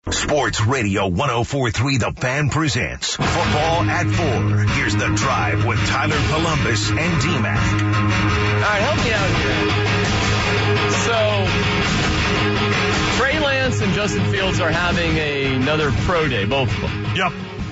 Sports Radio 104.3 The Fan presents Football at 4. Here's The Drive with Tyler Columbus and D-Mac. All right, help me out here. So, Trey Lance and Justin Fields are having another pro day, both of them. Yep.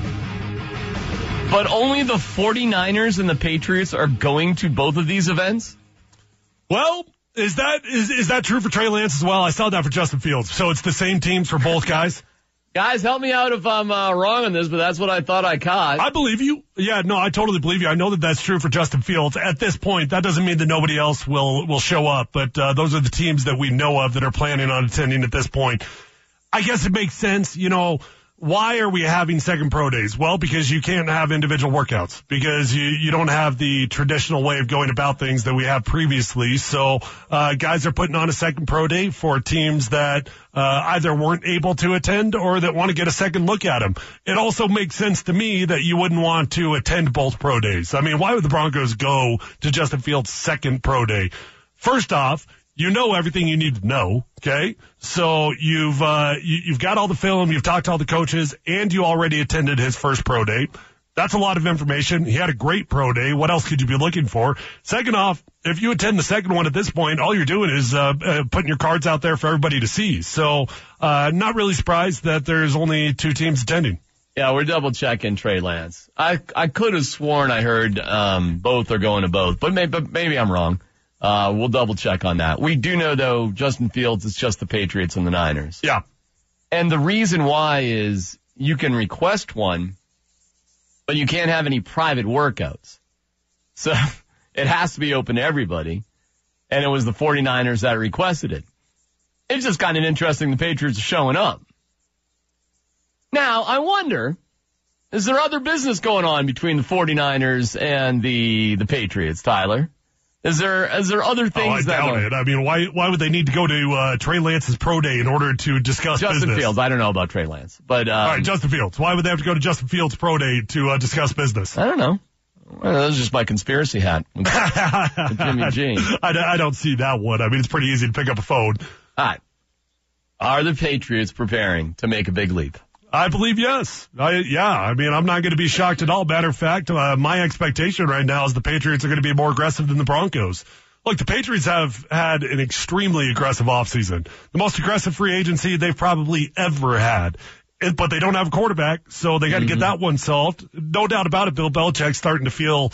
But only the 49ers and the Patriots are going to both of these events? Well, is that true for Trey Lance as well? I saw that for Justin Fields. So it's the same teams for both guys? Guys, help me out if I'm wrong on this, but that's what I thought I caught. I believe you. Yeah, no, I totally believe you. I know that that's true for Justin Fields. At this point, that doesn't mean that nobody else will show up, but those are the teams that we know of that are planning on attending at this point. I guess it makes sense, you know. Why are we having second pro days? Well, because you can't have individual workouts, because you don't have the traditional way of going about things that we have previously. So guys are putting on a second pro day for teams that either weren't able to attend or that want to get a second look at them. It also makes sense to me that you wouldn't want to attend both pro days. I mean, why would the Broncos go to Justin Fields' second pro day? First off, you know everything you need to know, okay? So you've got all the film, you've talked to all the coaches, and you already attended his first pro day. That's a lot of information. He had a great pro day. What else could you be looking for? Second off, if you attend the second one at this point, all you're doing is putting your cards out there for everybody to see. So not really surprised that there's only two teams attending. Yeah, we're double checking Trey Lance. I could have sworn I heard both are going to both, but maybe I'm wrong. We'll double check on that. We do know, though, Justin Fields is just the Patriots and the Niners. Yeah. And the reason why is you can request one, but you can't have any private workouts. So it has to be open to everybody. And it was the 49ers that requested it. It's just kind of interesting the Patriots are showing up. Now, I wonder, is there other business going on between the 49ers and the Patriots, Tyler? Is there other things that... I doubt it. I mean, why would they need to go to Trey Lance's pro day in order to discuss Justin business? Fields. I don't know about Trey Lance. But, all right, Justin Fields. Why would they have to go to Justin Fields' pro day to discuss business? I don't know. Well, that was just my conspiracy hat with Jimmy G. I don't see that one. I mean, it's pretty easy to pick up a phone. All right. Are the Patriots preparing to make a big leap? I believe yes. I mean, I'm not going to be shocked at all. Matter of fact, my expectation right now is the Patriots are going to be more aggressive than the Broncos. Look, the Patriots have had an extremely aggressive offseason. The most aggressive free agency they've probably ever had. But they don't have a quarterback, so they got to get that one solved. No doubt about it, Bill Belichick's starting to feeling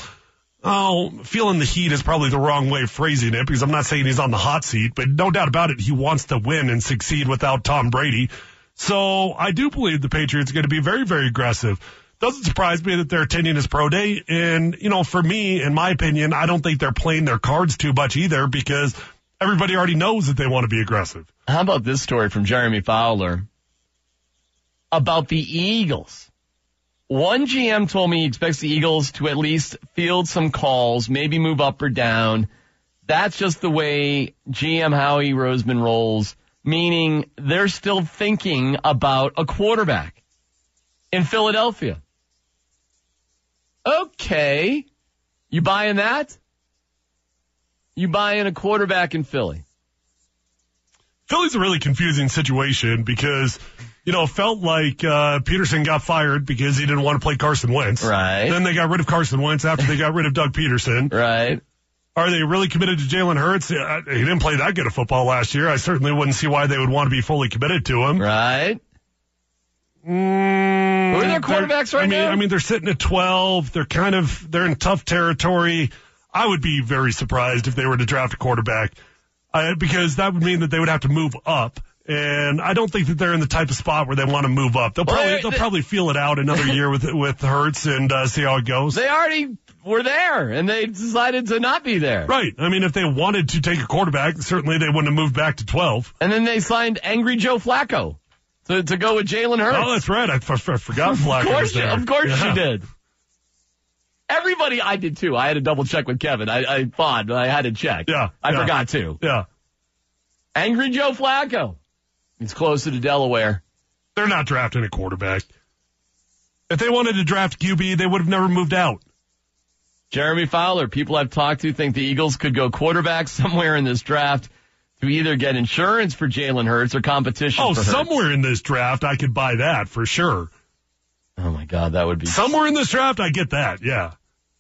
the heat is probably the wrong way of phrasing it, because I'm not saying he's on the hot seat, but no doubt about it, he wants to win and succeed without Tom Brady. So I do believe the Patriots are going to be very, very aggressive. Doesn't surprise me that they're attending his pro day. And, you know, for me, in my opinion, I don't think they're playing their cards too much either, because everybody already knows that they want to be aggressive. How about this story from Jeremy Fowler about the Eagles? One GM told me he expects the Eagles to at least field some calls, maybe move up or down. That's just the way GM Howie Roseman rolls. Meaning they're still thinking about a quarterback in Philadelphia. Okay. You buying that? You buying a quarterback in Philly? Philly's a really confusing situation because, you know, it felt like Peterson got fired because he didn't want to play Carson Wentz. Right. Then they got rid of Carson Wentz after they got rid of Doug Peterson. Right. Are they really committed to Jalen Hurts? He didn't play that good of football last year. I certainly wouldn't see why they would want to be fully committed to him. Right. Who are their quarterbacks right now? I mean, they're sitting at 12. They're in tough territory. I would be very surprised if they were to draft a quarterback, because that would mean that they would have to move up. And I don't think that they're in the type of spot where they want to move up. They'll probably feel it out another year with Hurts and see how it goes. They already were there, and they decided to not be there. Right. I mean, if they wanted to take a quarterback, certainly they wouldn't have moved back to 12. And then they signed Angry Joe Flacco to go with Jalen Hurts. Oh, that's right. I forgot Flacco was there. Of course you did. Everybody, I did too. I had to double check with Kevin. I thought I had to check. Yeah. I forgot to. Yeah. Angry Joe Flacco. He's closer to Delaware. They're not drafting a quarterback. If they wanted to draft QB, they would have never moved out. Jeremy Fowler, people I've talked to think the Eagles could go quarterback somewhere in this draft to either get insurance for Jalen Hurts or competition for Hurts. Somewhere in this draft, I could buy that for sure. Oh, my God, that would be... Somewhere in this draft, I get that, yeah.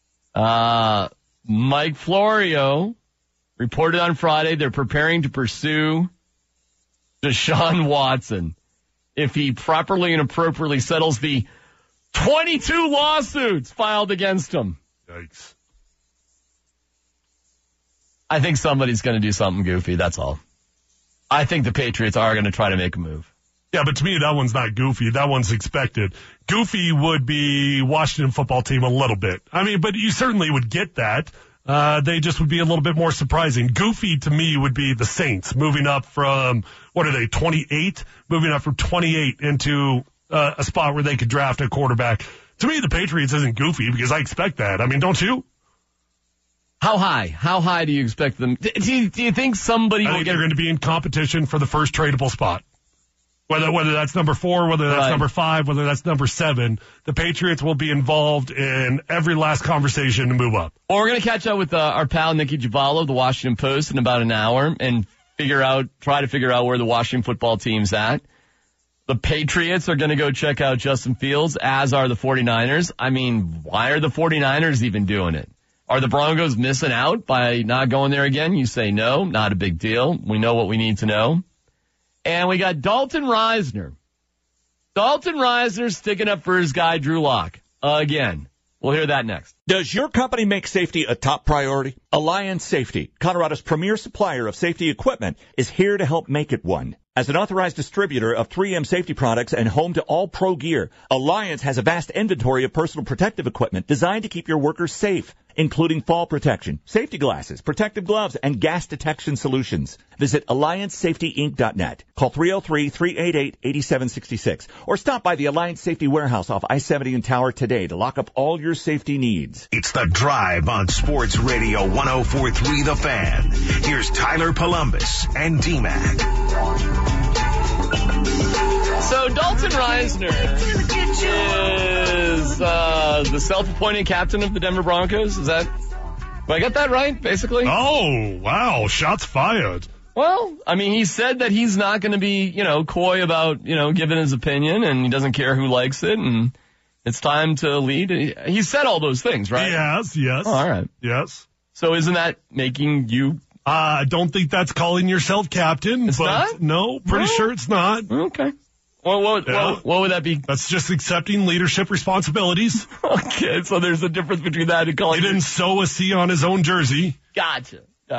Mike Florio reported on Friday they're preparing to pursue Deshaun Watson if he properly and appropriately settles the 22 lawsuits filed against him. Yikes. I think somebody's going to do something goofy, that's all. I think the Patriots are going to try to make a move. Yeah, but to me, that one's not goofy. That one's expected. Goofy would be Washington football team a little bit. I mean, but you certainly would get that. They just would be a little bit more surprising. Goofy to me would be the Saints moving up from, 28? Moving up from 28 into a spot where they could draft a quarterback. To me, the Patriots isn't goofy because I expect that. I mean, don't you? How high? How high do you expect them? Do you think somebody will get... they're going to be in competition for the first tradable spot. Whether that's number 4, whether that's number 5, whether that's number 7, the Patriots will be involved in every last conversation to move up. Well, we're going to catch up with our pal Nikki Givallo of the Washington Post in about an hour and try to figure out where the Washington football team's at. The Patriots are going to go check out Justin Fields, as are the 49ers. I mean, why are the 49ers even doing it? Are the Broncos missing out by not going there again? You say no, not a big deal. We know what we need to know. And we got Dalton Reisner. Dalton Reisner sticking up for his guy, Drew Lock. Again. We'll hear that next. Does your company make safety a top priority? Alliance Safety, Colorado's premier supplier of safety equipment, is here to help make it one. As an authorized distributor of 3M safety products and home to all pro gear, Alliance has a vast inventory of personal protective equipment designed to keep your workers safe, including fall protection, safety glasses, protective gloves, and gas detection solutions. Visit AllianceSafetyInc.net. Call 303-388-8766 or stop by the Alliance Safety Warehouse off I-70 and Tower today to lock up all your safety needs. It's The Drive on Sports Radio 104.3 The Fan. Here's Tyler Columbus and D-Mac. So Dalton Reisner is the self-appointed captain of the Denver Broncos. Did I get that right, basically? Oh, wow. Shots fired. Well, I mean, he said that he's not going to be, coy about, giving his opinion, and he doesn't care who likes it, and it's time to lead. He said all those things, right? Yes. Oh, all right. Yes. So isn't that making you... I don't think that's calling yourself captain. It's not? No, pretty sure it's not. Okay. Well, what would that be? That's just accepting leadership responsibilities. Okay, so there's a difference between that and calling... He didn't sew a C on his own jersey. Gotcha.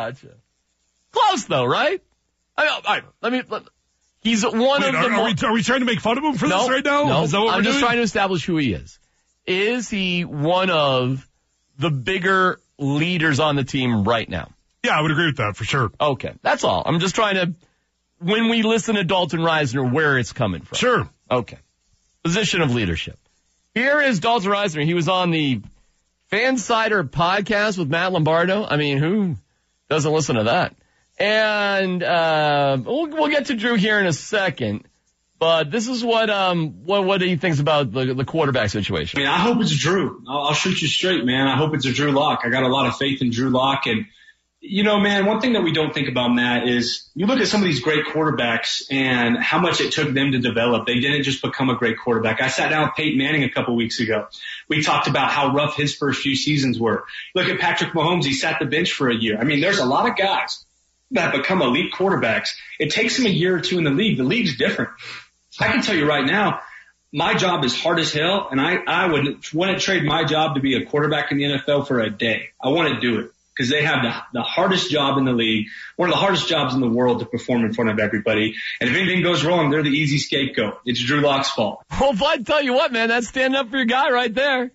Close, though, right? All right, he's one of the... Are we trying to make fun of him for this right now? No, is that what I'm just doing? trying to establish who he is. Is he one of the bigger leaders on the team right now? Yeah, I would agree with that for sure. Okay, that's all. I'm just trying to... When we listen to Dalton Reisner, where it's coming from. Sure. Okay. Position of leadership. Here is Dalton Reisner. He was on the Fansider podcast with Matt Lombardo. I mean, who doesn't listen to that? And we'll get to Drew here in a second. But this is what he thinks about the quarterback situation. I mean, I hope it's Drew. I'll shoot you straight, man. I hope it's a Drew Lock. I got a lot of faith in Drew Lock. And, man, one thing that we don't think about, Matt, is you look at some of these great quarterbacks and how much it took them to develop. They didn't just become a great quarterback. I sat down with Peyton Manning a couple weeks ago. We talked about how rough his first few seasons were. Look at Patrick Mahomes. He sat the bench for a year. I mean, there's a lot of guys that become elite quarterbacks. It takes them a year or two in the league. The league's different. I can tell you right now, my job is hard as hell, and I wouldn't trade my job to be a quarterback in the NFL for a day. I want to do it because they have the hardest job in the league, one of the hardest jobs in the world to perform in front of everybody. And if anything goes wrong, they're the easy scapegoat. It's Drew Lock's fault. Well, Bud, tell you what, man, that's standing up for your guy right there.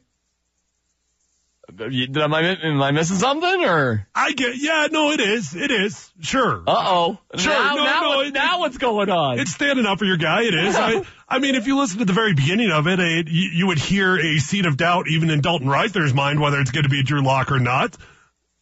Am I missing something, or? It is. Sure. Uh-oh. Sure. Now what's going on? It's standing up for your guy. It is. I mean, if you listen to the very beginning of it, you would hear a seed of doubt even in Dalton Reisner's mind whether it's going to be Drew Lock or not.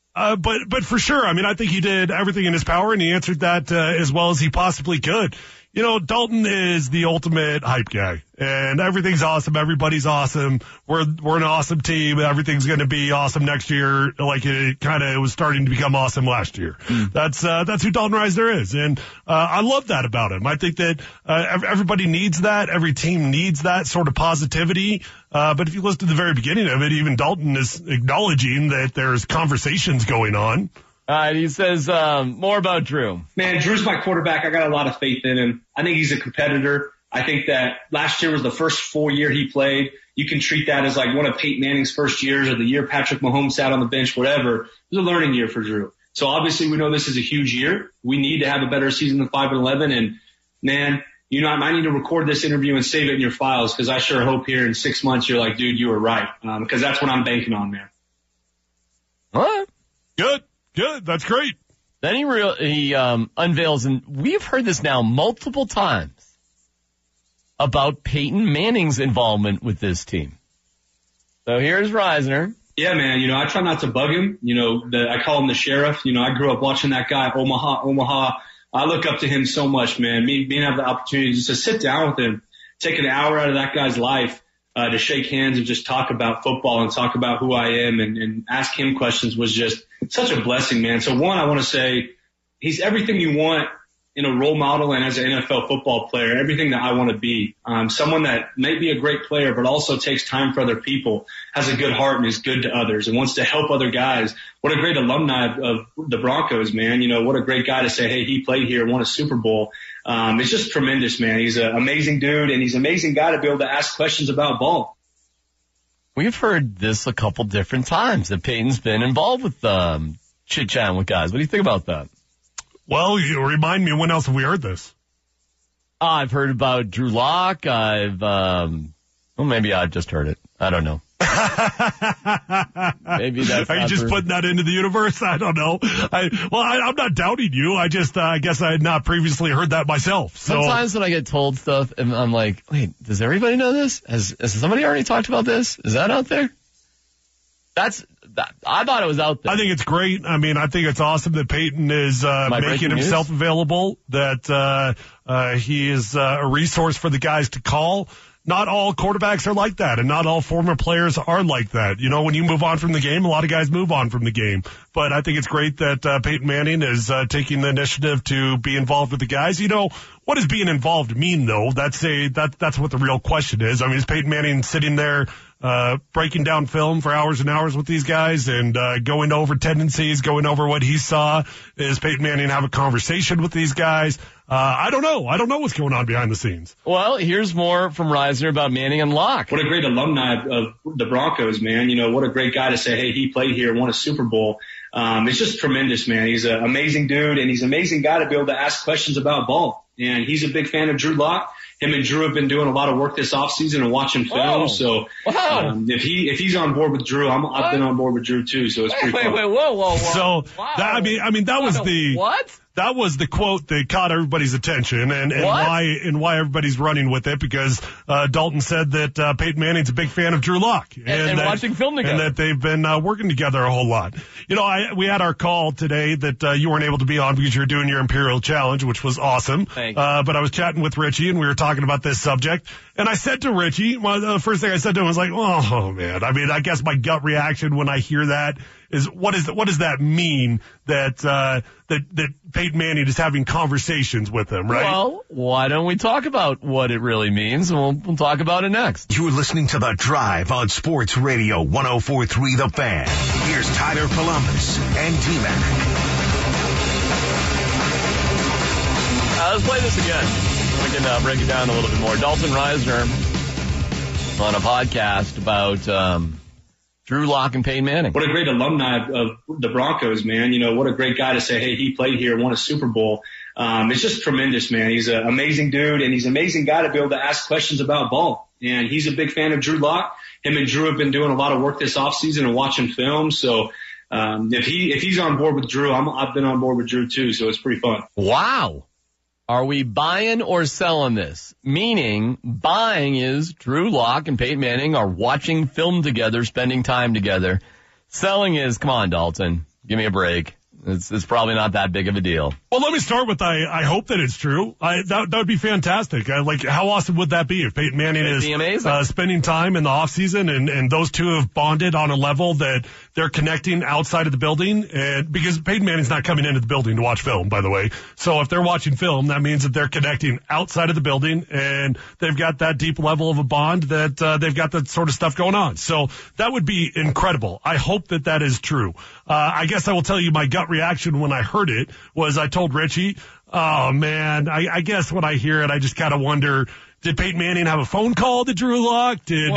But for sure, I mean, I think he did everything in his power, and he answered that as well as he possibly could. You know, Dalton is the ultimate hype guy, and everything's awesome. Everybody's awesome. We're an awesome team. Everything's going to be awesome next year, like it kind of was starting to become awesome last year. That's who Dalton Risner is, and I love that about him. I think that everybody needs that. Every team needs that sort of positivity. But if you listen to the very beginning of it, even Dalton is acknowledging that there's conversations going on. All right, he says more about Drew. Man, Drew's my quarterback. I got a lot of faith in him. I think he's a competitor. I think that last year was the first full year he played. You can treat that as like one of Peyton Manning's first years or the year Patrick Mahomes sat on the bench, whatever. It was a learning year for Drew. So obviously we know this is a huge year. We need to have a better season than 5-11. And man, you know, I need to record this interview and save it in your files because I sure hope here in 6 months you're like, dude, you were right. Because that's what I'm banking on, man. What? Good. That's great. Then he unveils, and we've heard this now multiple times, about Peyton Manning's involvement with this team. So here's Risner. Yeah, man. You know, I try not to bug him. You know, I call him the sheriff. You know, I grew up watching that guy, Omaha. I look up to him so much, man. Me being have the opportunity just to sit down with him, take an hour out of that guy's life, to shake hands and just talk about football and talk about who I am and ask him questions was just such a blessing, man. So one, I want to say he's everything you want in a role model and as an NFL football player, everything that I want to be. Someone that may be a great player, but also takes time for other people, has a good heart and is good to others and wants to help other guys. What a great alumni of the Broncos, man. You know, what a great guy to say, hey, he played here and won a Super Bowl. It's just tremendous, man. He's an amazing dude and he's an amazing guy to be able to ask questions about ball. We've heard this a couple different times that Peyton's been involved with chit-chatting with guys. What do you think about that? Well, you remind me, when else have we heard this? I've heard about Drew Lock. Maybe I've just heard it. I don't know. Maybe that's. Are you just putting that into the universe? I don't know. I'm not doubting you. I guess I had not previously heard that myself. So. Sometimes when I get told stuff, and I'm like, wait, does everybody know this? Has somebody already talked about this? Is that out there? I thought it was out there. I think it's great. I mean, I think it's awesome that Peyton is making himself available, that he is a resource for the guys to call. Not all quarterbacks are like that, and not all former players are like that. You know, when you move on from the game, a lot of guys move on from the game. But I think it's great that Peyton Manning is taking the initiative to be involved with the guys. You know, what does being involved mean, though? That's what the real question is. I mean, is Peyton Manning sitting there breaking down film for hours and hours with these guys and going over tendencies, going over what he saw? Is Peyton Manning have a conversation with these guys? I don't know. I don't know what's going on behind the scenes. Well, here's more from Risner about Manning and Locke. What a great alumni of the Broncos, man. You know, what a great guy to say, hey, he played here and won a Super Bowl. It's just tremendous, man. He's an amazing dude, and he's an amazing guy to be able to ask questions about ball. And he's a big fan of Drew Lock. Him and Drew have been doing a lot of work this offseason and watching film. So if he's on board with Drew, I've been on board with Drew too. So it's pretty fun. Whoa. So wow. I mean that was the what? That was the quote that caught everybody's attention and why everybody's running with it, because Dalton said that Peyton Manning's a big fan of Drew Lock and watching film together, and that they've been working together a whole lot. You know, we had our call today that you weren't able to be on because you were doing your Imperial Challenge, which was awesome. Thank you. But I was chatting with Richie and we were talking about this subject, and I said to Richie, the first thing I said to him was like, "Oh man, I mean, I guess my gut reaction when I hear that is what does that mean that Peyton Manning is having conversations with him, right?" Well, why don't we talk about what it really means, and we'll talk about it next. You're listening to The Drive on Sports Radio 104.3 The Fan. Here's Tyler Columbus and T-Mac. Let's play this again. We can break it down a little bit more. Dalton Risner on a podcast about Drew Lock and Peyton Manning. What a great alumni of the Broncos, man. You know, what a great guy to say, hey, he played here and won a Super Bowl. It's just tremendous, man. He's an amazing dude, and he's an amazing guy to be able to ask questions about ball. And he's a big fan of Drew Lock. Him and Drew have been doing a lot of work this offseason and watching film. So if he's on board with Drew, I've been on board with Drew too. So it's pretty fun. Wow. Are we buying or selling this? Meaning, buying is Drew Lock and Peyton Manning are watching film together, spending time together. Selling is, come on, Dalton, give me a break. It's probably not that big of a deal. Well, let me start with I hope that it's true. That would be fantastic. Like, how awesome would that be if Peyton Manning is spending time in the off season and those two have bonded on a level that they're connecting outside of the building, and because Peyton Manning's not coming into the building to watch film, by the way. So if they're watching film, that means that they're connecting outside of the building and they've got that deep level of a bond that they've got that sort of stuff going on. So that would be incredible. I hope that is true. I guess I will tell you my gut reaction when I heard it was I told Richie, oh man, I guess when I hear it, I just kind of wonder, did Peyton Manning have a phone call to Drew Lock? Did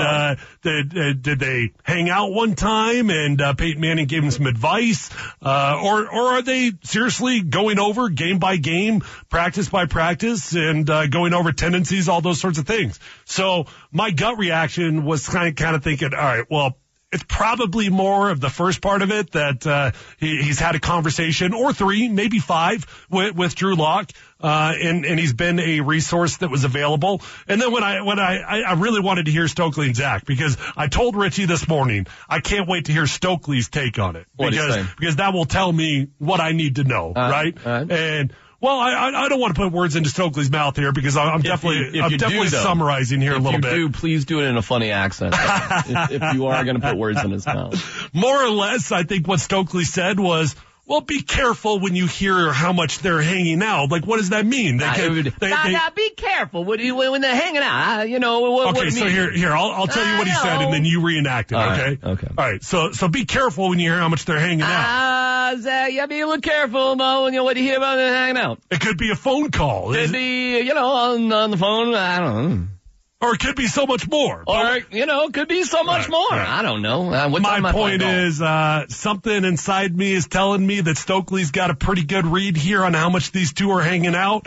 they hang out one time and Peyton Manning gave him some advice? Or are they seriously going over game by game, practice by practice, and going over tendencies, all those sorts of things? So my gut reaction was kind of thinking, all right, well, it's probably more of the first part of it that he's had a conversation, or 3, maybe 5, with Drew Lock, and he's been a resource that was available. And then when I really wanted to hear Stokely and Zach, because I told Richie this morning I can't wait to hear Stokely's take on it, because that will tell me what I need to know, right? And well, I don't want to put words into Stokely's mouth here, because I'm definitely summarizing here a little bit. Please do it in a funny accent. if you are going to put words in his mouth. More or less, I think what Stokely said was, well, be careful when you hear how much they're hanging out. Like, what does that mean? Be careful when they're hanging out. Okay, so here, I'll tell you what he said, and then you reenact it. Okay. Okay. All right. So be careful when you hear how much they're hanging out. Zach, be a little careful about what you hear about them hanging out. It could be a phone call. It could be, on the phone. I don't know. Or it could be so much more. Or, it could be so much more. Right. I don't know. My point is, something inside me is telling me that Stokely's got a pretty good read here on how much these two are hanging out.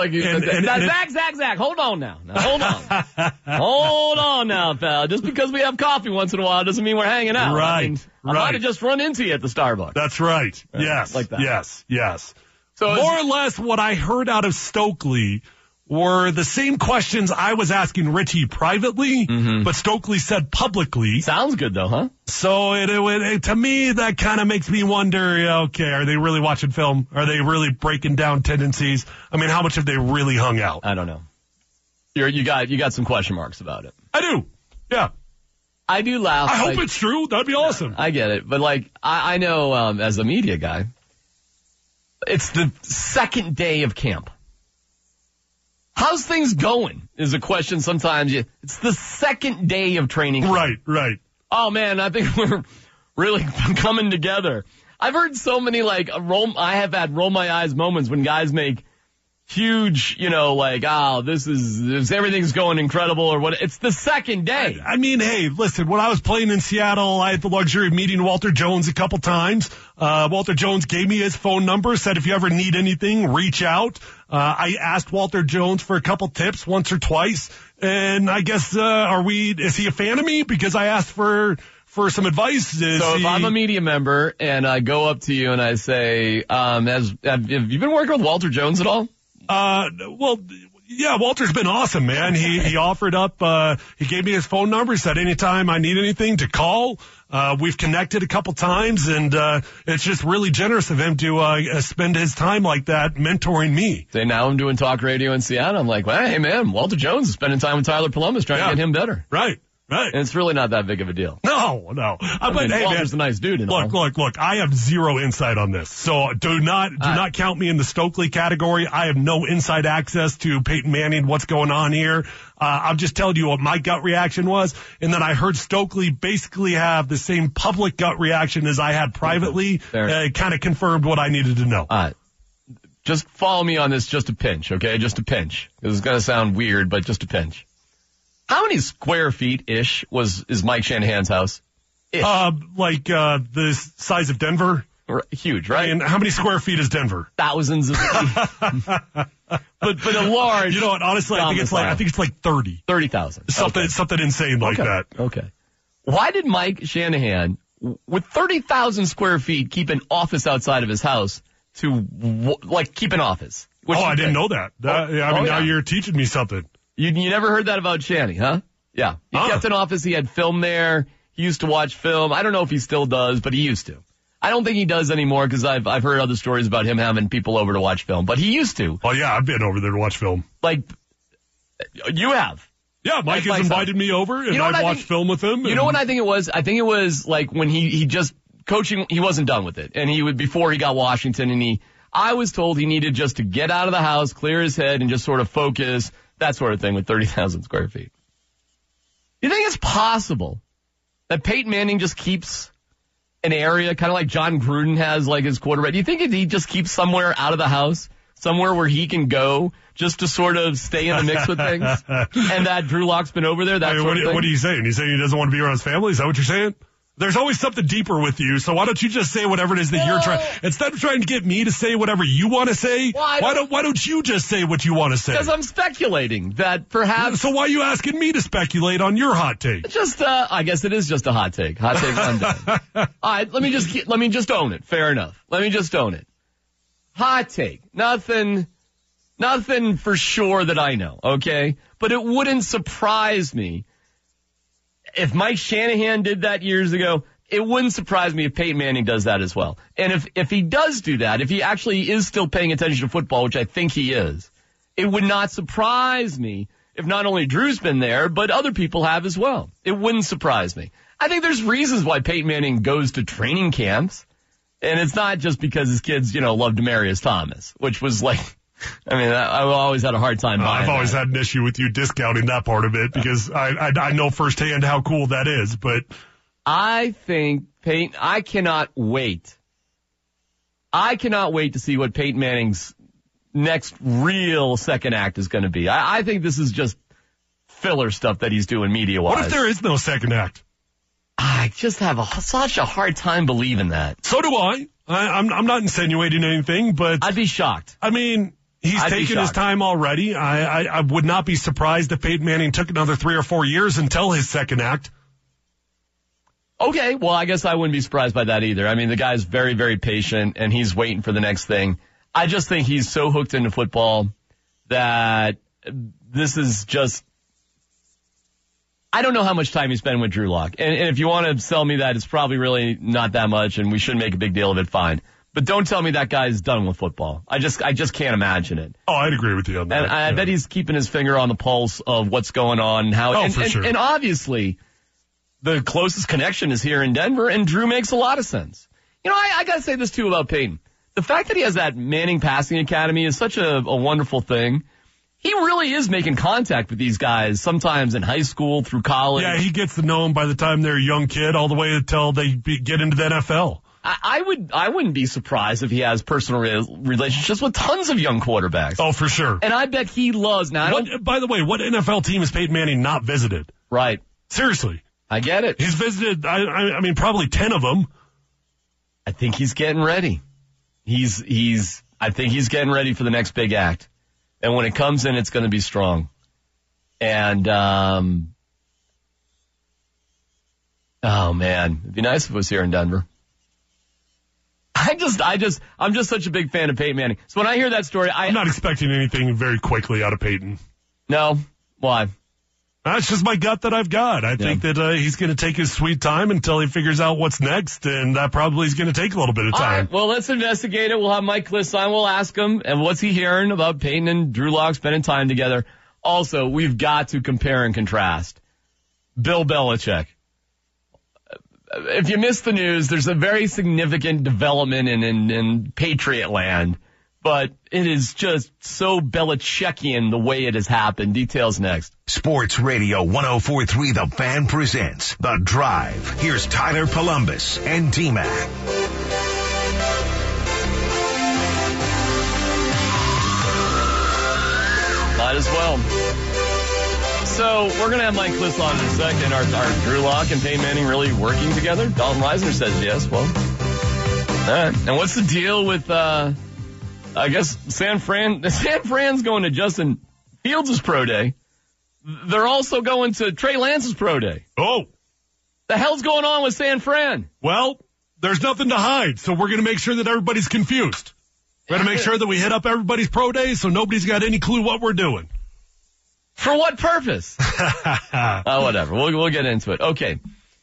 Zach, hold on now. Hold on. Hold on now, pal. Just because we have coffee once in a while doesn't mean we're hanging out. Right. I might have just run into you at the Starbucks. That's right. Yes. Like that. Yes. So more or less what I heard out of Stokely were the same questions I was asking Richie privately, but Stokely said publicly. Sounds good, though, huh? So to me, that kind of makes me wonder, okay, are they really watching film? Are they really breaking down tendencies? I mean, how much have they really hung out? I don't know. You got some question marks about it. I do. Yeah. I do laugh. I hope it's true. That'd be awesome. I get it. But, I know as a media guy, it's the second day of camp. How's things going is a question sometimes. It's the second day of training camp. Right. Oh, man, I think we're really coming together. I've heard so many, I have had roll my eyes moments when guys make huge, everything's going incredible or what. It's the second day. I mean, hey, listen, when I was playing in Seattle, I had the luxury of meeting Walter Jones a couple times. Walter Jones gave me his phone number, said if you ever need anything, reach out. I asked Walter Jones for a couple tips once or twice. And I guess, is he a fan of me? Because I asked for some advice. If I'm a media member and I go up to you and I say, have you been working with Walter Jones at all? Well, yeah, Walter's been awesome, man. He offered up, he gave me his phone number. He said anytime I need anything to call. We've connected a couple times, and it's just really generous of him to spend his time like that mentoring me. Now I'm doing talk radio in Seattle. I'm like, well, hey, man, Walter Jones is spending time with Tyler Polumbus trying to get him better. Right. And it's really not that big of a deal. No. Hey, Walter's a nice dude. Look, I have zero insight on this. So do not count me in the Stokely category. I have no inside access to Peyton Manning, what's going on here. I'm just telling you what my gut reaction was. And then I heard Stokely basically have the same public gut reaction as I had privately. Kind of confirmed what I needed to know. Just follow me on this just a pinch, okay? Just a pinch. It's going to sound weird, but just a pinch. How many square feet-ish is Mike Shanahan's house? Ish. The size of Denver? Huge, right? And how many square feet is Denver? Thousands of feet. but a large. You know what? Honestly, I think it's like 30. 30,000. Something insane like that. Okay. Why did Mike Shanahan, with 30,000 square feet, keep an office outside of his house to keep an office? I didn't know that. Now you're teaching me something. You never heard that about Shanny, huh? Yeah. He kept an office. He had film there. He used to watch film. I don't know if he still does, but he used to. I don't think he does anymore because I've heard other stories about him having people over to watch film, but he used to. Oh, yeah, I've been over there to watch film. Like, you have. Yeah, Mike has invited me over, and I've watched film with him. You know what I think it was? I think it was like when he just coaching, he wasn't done with it. And before he got Washington, and I was told he needed just to get out of the house, clear his head, and just sort of focus, that sort of thing with 30,000 square feet. You think it's possible that Peyton Manning just keeps an area, kind of like John Gruden has, like his quarterback? Do you think he just keeps somewhere out of the house, somewhere where he can go just to sort of stay in the mix with things? And that Drew Lock's been over there, that sort of thing? What are you saying? You saying he doesn't want to be around his family? Is that what you're saying? There's always something deeper with you, so why don't you just say whatever it is that you're trying, instead of trying to get me to say whatever you want to say, why don't you just say what you want to say? Because I'm speculating that perhaps. So why are you asking me to speculate on your hot take? Just, I guess it is just a hot take. Hot take on done. All right, let me just own it. Fair enough. Let me just own it. Hot take. Nothing for sure that I know, okay? But it wouldn't surprise me if Mike Shanahan did that years ago. It wouldn't surprise me if Peyton Manning does that as well. And if he does do that, if he actually is still paying attention to football, which I think he is, it would not surprise me if not only Drew's been there, but other people have as well. It wouldn't surprise me. I think there's reasons why Peyton Manning goes to training camps. And it's not just because his kids, love Demaryius Thomas, which was like, I've always had a hard time buying I've always had an issue with you discounting that part of it because I know firsthand how cool that is, but I think Peyton, I cannot wait to see what Peyton Manning's next real second act is going to be. I think this is just filler stuff that he's doing media-wise. What if there is no second act? I just have such a hard time believing that. So do I. I'm not insinuating anything, but I'd be shocked. He's taken his time already. I would not be surprised if Peyton Manning took another 3 or 4 years until his second act. Okay, well, I guess I wouldn't be surprised by that either. The guy's very, very patient, and he's waiting for the next thing. I just think he's so hooked into football that this is just, I don't know how much time he spent with Drew Lock. And if you want to sell me that, it's probably really not that much, and we shouldn't make a big deal of it, fine. But don't tell me that guy's done with football. I just can't imagine it. Oh, I'd agree with you on that. And I bet he's keeping his finger on the pulse of what's going on and how. For sure. And obviously, the closest connection is here in Denver, and Drew makes a lot of sense. I got to say this too about Peyton. The fact that he has that Manning Passing Academy is such a wonderful thing. He really is making contact with these guys, sometimes in high school, through college. Yeah, he gets to know them by the time they're a young kid, all the way until they get into the NFL. I wouldn't be surprised if he has personal relationships with tons of young quarterbacks. Oh, for sure. And I bet he loves. Now, by the way, what NFL team has Peyton Manning not visited? Right. Seriously. I get it. He's visited, probably 10 of them. I think he's getting ready. I think he's getting ready for the next big act. And when it comes in, it's going to be strong. And, oh man, it'd be nice if it was here in Denver. I'm just such a big fan of Peyton Manning. So when I hear that story, I'm not expecting anything very quickly out of Peyton. No? Why? That's just my gut that I've got. I think that he's going to take his sweet time until he figures out what's next, and that probably is going to take a little bit of time. All right, well, let's investigate it. We'll have Mike Kliss on. We'll ask him, and what's he hearing about Peyton and Drew Lock spending time together. Also, we've got to compare and contrast. Bill Belichick. If you missed the news, there's a very significant development in Patriot land, but it is just so Belichickian the way it has happened. Details next. Sports Radio 104.3 The Fan presents The Drive. Here's Tyler Columbus and D-Mac. Might as well. So we're going to have Mike Kliss on in a second. Are Drew Lock and Peyton Manning really working together? Dalton Reisner says yes. Well, all right. And what's the deal with, I guess, San Fran's going to Justin Fields' pro day. They're also going to Trey Lance's pro day. Oh. The hell's going on with San Fran? Well, there's nothing to hide, so we're going to make sure that everybody's confused. We're going to make sure that we hit up everybody's pro days so nobody's got any clue what we're doing. For what purpose? Whatever. We'll get into it. Okay.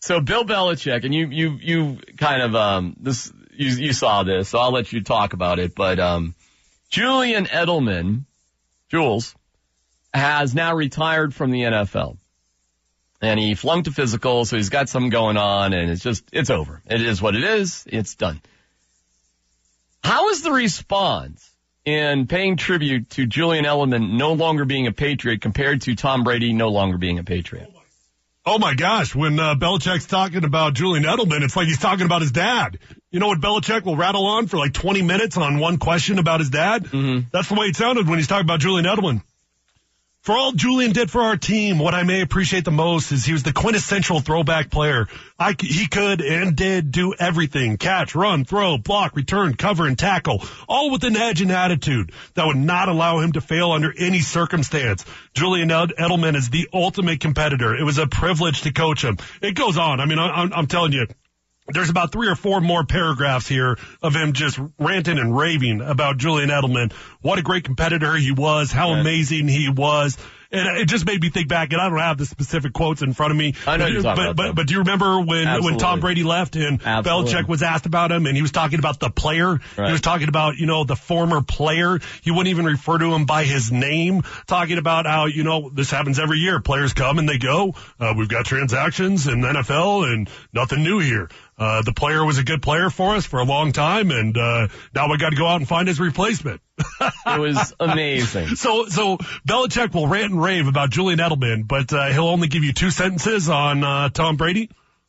So Bill Belichick, and you kind of, you saw this, so I'll let you talk about it, but, Julian Edelman, Jules, has now retired from the NFL. And he flunked a physical, so he's got something going on, and it's over. It is what it is. It's done. How is the response in paying tribute to Julian Edelman no longer being a Patriot compared to Tom Brady no longer being a Patriot? Oh my gosh, when Belichick's talking about Julian Edelman, it's like he's talking about his dad. You know what Belichick will rattle on for like 20 minutes on one question about his dad? Mm-hmm. That's the way it sounded when he's talking about Julian Edelman. For all Julian did for our team, what I may appreciate the most is he was the quintessential throwback player. He could and did do everything. Catch, run, throw, block, return, cover, and tackle. All with an edge and attitude that would not allow him to fail under any circumstance. Julian Edelman is the ultimate competitor. It was a privilege to coach him. It goes on. I mean, I'm telling you. There's about 3 or 4 more paragraphs here of him just ranting and raving about Julian Edelman. What a great competitor he was, how amazing he was. And it just made me think back, and I don't have the specific quotes in front of me. I know you're talking about them. But do you remember when Tom Brady left and Belichick was asked about him and he was talking about the player? Right. He was talking about, the former player. He wouldn't even refer to him by his name, talking about how, this happens every year. Players come and they go. We've got transactions in the NFL and nothing new here. The player was a good player for us for a long time, and now we got to go out and find his replacement. It was amazing. So Belichick will rant and rave about Julian Edelman, but he'll only give you 2 sentences on Tom Brady.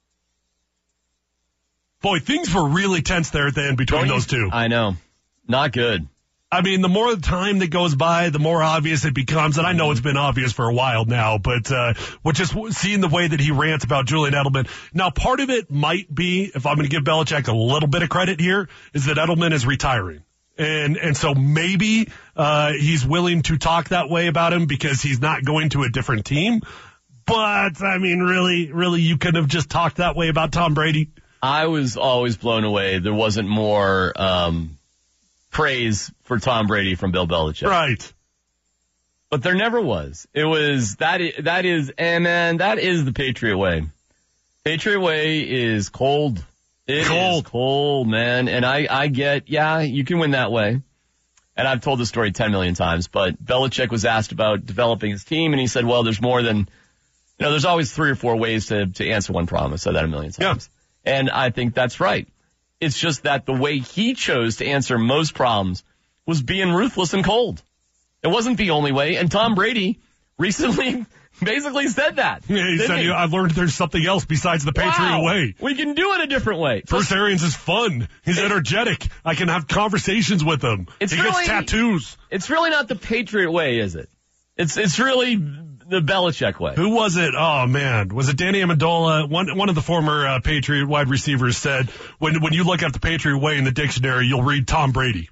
Boy, things were really tense there at the end between those two. I know. Not good. I mean, the more time that goes by, the more obvious it becomes. And I know it's been obvious for a while now, but with just seeing the way that he rants about Julian Edelman. Now, part of it might be, if I'm going to give Belichick a little bit of credit here, is that Edelman is retiring. And so maybe he's willing to talk that way about him because he's not going to a different team. But, I mean, really, you could have just talked that way about Tom Brady. I was always blown away. There wasn't more praise for Tom Brady from Bill Belichick. Right. But there never was. It was, that is the Patriot way. Patriot way is cold. It is cold, man. And I get, you can win that way. And I've told this story 10 million times, but Belichick was asked about developing his team, and he said, well, there's more than, there's always 3 or 4 ways to answer one problem. I said that a million times. Yeah. And I think that's right. It's just that the way he chose to answer most problems was being ruthless and cold. It wasn't the only way. And Tom Brady recently basically said that. Yeah, he said, I've learned there's something else besides the Patriot way. We can do it a different way. Bruce Arians is fun. He's energetic. I can have conversations with him. He gets tattoos. It's really not the Patriot way, is it? It's really the Belichick way. Who was it? Oh, man. Was it Danny Amendola? One of the former Patriot wide receivers said, when you look up the Patriot way in the dictionary, you'll read Tom Brady.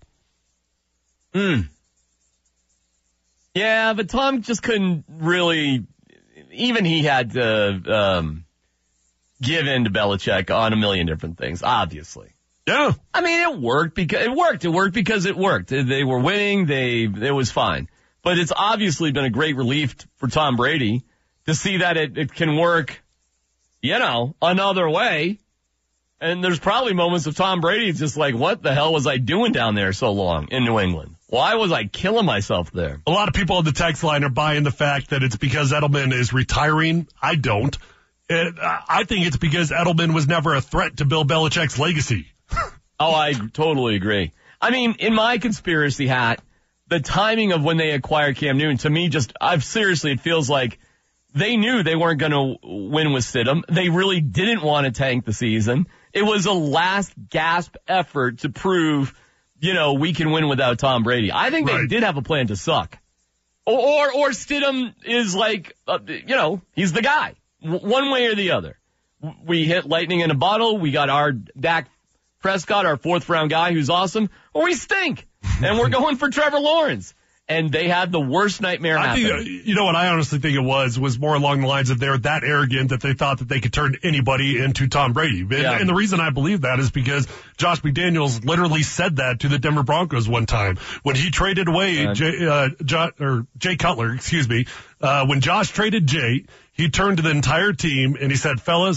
Yeah, but Tom just couldn't really, even he had to give in to Belichick on a million different things, obviously. Yeah. I mean, it worked because it worked. They were winning. It was fine. But it's obviously been a great relief for Tom Brady to see that it can work, another way. And there's probably moments of Tom Brady just like, what the hell was I doing down there so long in New England? Why was I killing myself there? A lot of people on the text line are buying the fact that it's because Edelman is retiring. I don't. I think it's because Edelman was never a threat to Bill Belichick's legacy. Oh, I totally agree. I mean, in my conspiracy hat, the timing of when they acquired Cam Newton, to me, it feels like they knew they weren't going to win with Stidham. They really didn't want to tank the season. It was a last gasp effort to prove, we can win without Tom Brady. I think they did have a plan to suck. Or Stidham is like, he's the guy. One way or the other. We hit lightning in a bottle. We got our Dak Prescott, our 4th round guy who's awesome. Or we stink. And we're going for Trevor Lawrence. And they had the worst nightmare happen. I think, what I honestly think it was more along the lines of they're that arrogant that they thought that they could turn anybody into Tom Brady. And the reason I believe that is because Josh McDaniels literally said that to the Denver Broncos one time. When he traded away Jay Cutler, when Josh traded Jay, he turned to the entire team and he said, fellas,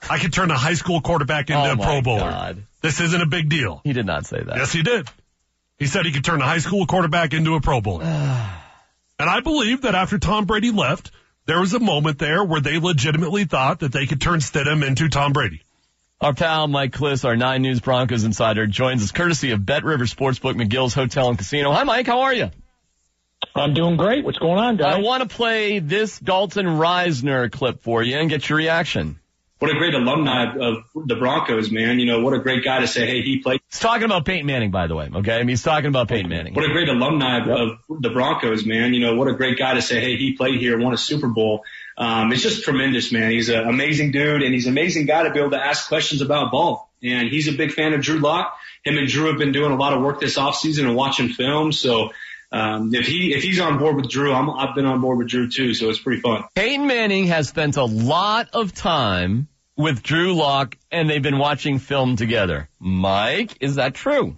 I could turn a high school quarterback into a Pro Bowler. God. This isn't a big deal. He did not say that. Yes, he did. He said he could turn a high school quarterback into a Pro Bowler. And I believe that after Tom Brady left, there was a moment there where they legitimately thought that they could turn Stidham into Tom Brady. Our pal Mike Kliss, our 9 News Broncos insider, joins us courtesy of Bet River Sportsbook, McGill's Hotel and Casino. Hi, Mike. How are you? I'm doing great. What's going on, guys? I want to play this Dalton Reisner clip for you and get your reaction. What a great alumni of the Broncos, man. You know, what a great guy to say, hey, he played. He's talking about Peyton Manning, by the way, okay? I mean, he's talking about Peyton Manning. What a great alumni of the Broncos, man. You know, what a great guy to say, hey, he played here, won a Super Bowl. It's just tremendous, man. He's an amazing dude, and he's an amazing guy to be able to ask questions about ball. And he's a big fan of Drew Lock. Him and Drew have been doing a lot of work this offseason and watching film. So if he's on board with Drew, I've been on board with Drew too. So it's pretty fun. Peyton Manning has spent a lot of time with Drew Lock, and they've been watching film together. Mike, is that true?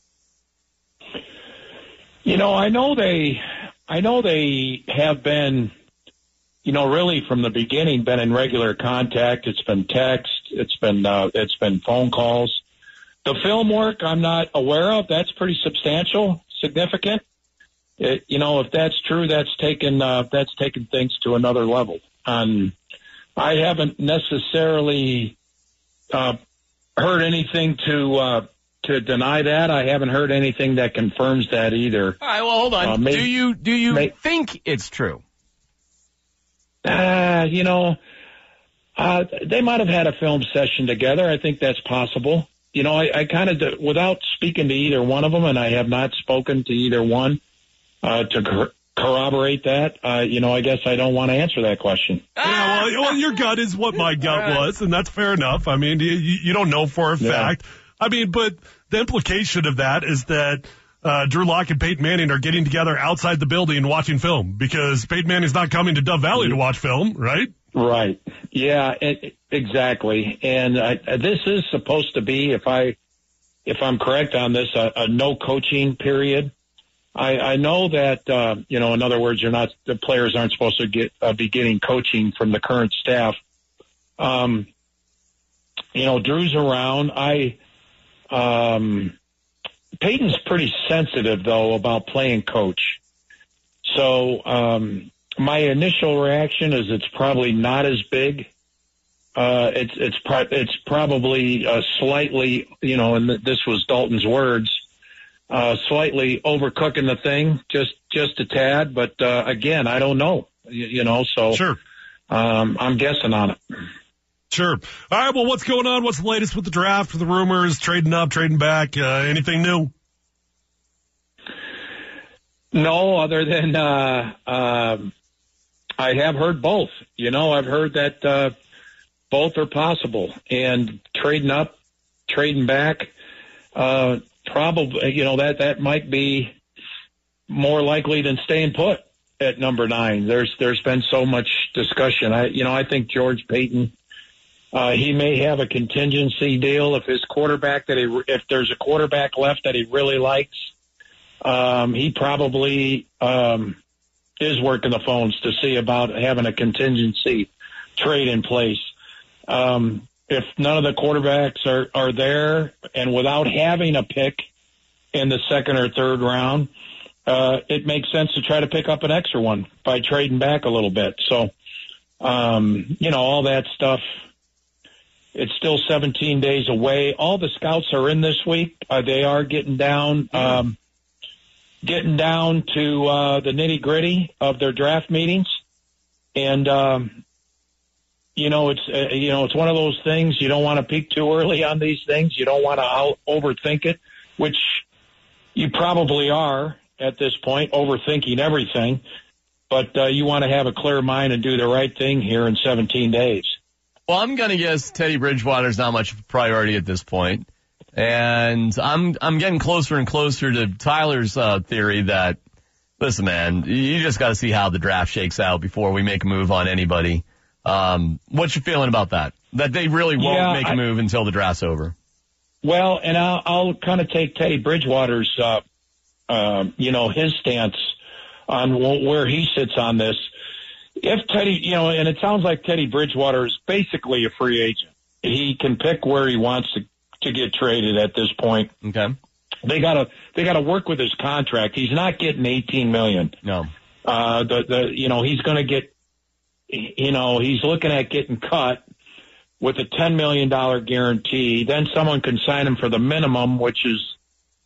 You know, I know they have been, you know, really from the beginning been in regular contact. It's been text. It's been phone calls. The film work I'm not aware of. That's pretty substantial, significant. You know, if that's true, that's taken things to another level. I haven't necessarily heard anything to deny that. I haven't heard anything that confirms that either. All right, well, hold on. Do you think it's true? You know, they might have had a film session together. I think that's possible. You know, I kind of, without speaking to either one of them, and I have not spoken to either one to corroborate that, you know, I guess I don't want to answer that question. Yeah, well, your gut is what my gut was, and that's fair enough. I mean, you don't know for a fact. I mean, but the implication of that is that Drew Lock and Peyton Manning are getting together outside the building watching film, because Peyton Manning's not coming to Dove Valley to watch film, right? Right. Yeah, exactly. And this is supposed to be, if I'm correct on this, a no coaching period. I know that, you know, in other words, the players aren't supposed to be getting coaching from the current staff. You know, Drew's around. Peyton's pretty sensitive though about playing coach. So, my initial reaction is it's probably not as big. It's probably slightly, you know, and this was Dalton's words, slightly overcooking the thing, just a tad. But again, I don't know, you know, so sure. I'm guessing on it. Sure. All right. Well, what's going on? What's the latest with the draft, with the rumors, trading up, trading back? Anything new? No, other than I have heard both. You know, I've heard that both are possible, and trading up, trading back, probably, you know, that might be more likely than staying put at number 9. There's been so much discussion. I think George Paton, he may have a contingency deal if his quarterback if there's a quarterback left that he really likes. He probably is working the phones to see about having a contingency trade in place. If none of the quarterbacks are there, and without having a pick in the second or third round, it makes sense to try to pick up an extra one by trading back a little bit. So, you know, all that stuff, it's still 17 days away. All the scouts are in this week. They are getting down to the nitty-gritty of their draft meetings. And, you know, it's one of those things. You don't want to peak too early on these things. You don't want to overthink it, which you probably are at this point, overthinking everything. But you want to have a clear mind and do the right thing here in 17 days. Well, I'm going to guess Teddy Bridgewater's not much of a priority at this point. And I'm getting closer and closer to Tyler's theory that, listen, man, you just got to see how the draft shakes out before we make a move on anybody. What's your feeling about that? That they really won't make a move until the draft's over? Well, and I'll kind of take Teddy Bridgewater's, you know, his stance on where he sits on this. If Teddy, you know, and it sounds like Teddy Bridgewater is basically a free agent. he can pick where he wants to get traded at this point. Okay. They gotta work with his contract. He's not getting $18 million. No. He's going to get, he's looking at getting cut with a $10 million guarantee. Then someone can sign him for the minimum, which is,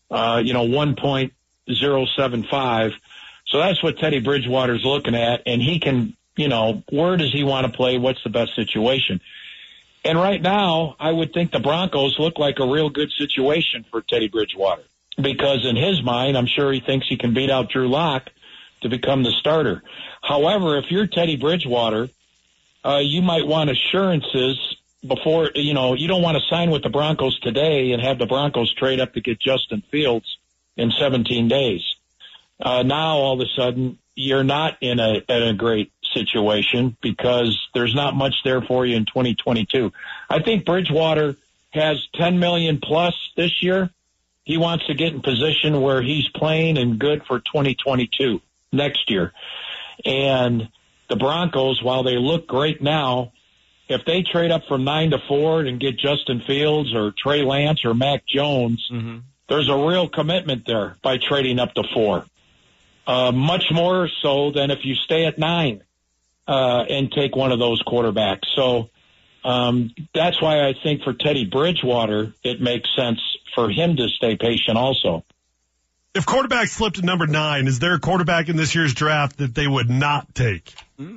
1.075. So that's what Teddy Bridgewater's looking at. And he can, where does he want to play? What's the best situation? And right now, I would think the Broncos look like a real good situation for Teddy Bridgewater, because in his mind, I'm sure he thinks he can beat out Drew Lock to become the starter. However, if you're Teddy Bridgewater, you might want assurances before, you don't want to sign with the Broncos today and have the Broncos trade up to get Justin Fields in 17 days. Now, all of a sudden, you're not in a great situation because there's not much there for you in 2022. I think Bridgewater has $10 million plus this year. He wants to get in position where he's playing and good for 2022 next year. And the Broncos, while they look great now, if they trade up from 9 to 4 and get Justin Fields or Trey Lance or Mac Jones, there's a real commitment there by trading up to 4. Much more so than if you stay at 9 and take one of those quarterbacks. So that's why I think for Teddy Bridgewater, it makes sense for him to stay patient also. If quarterback slipped to number 9, is there a quarterback in this year's draft that they would not take?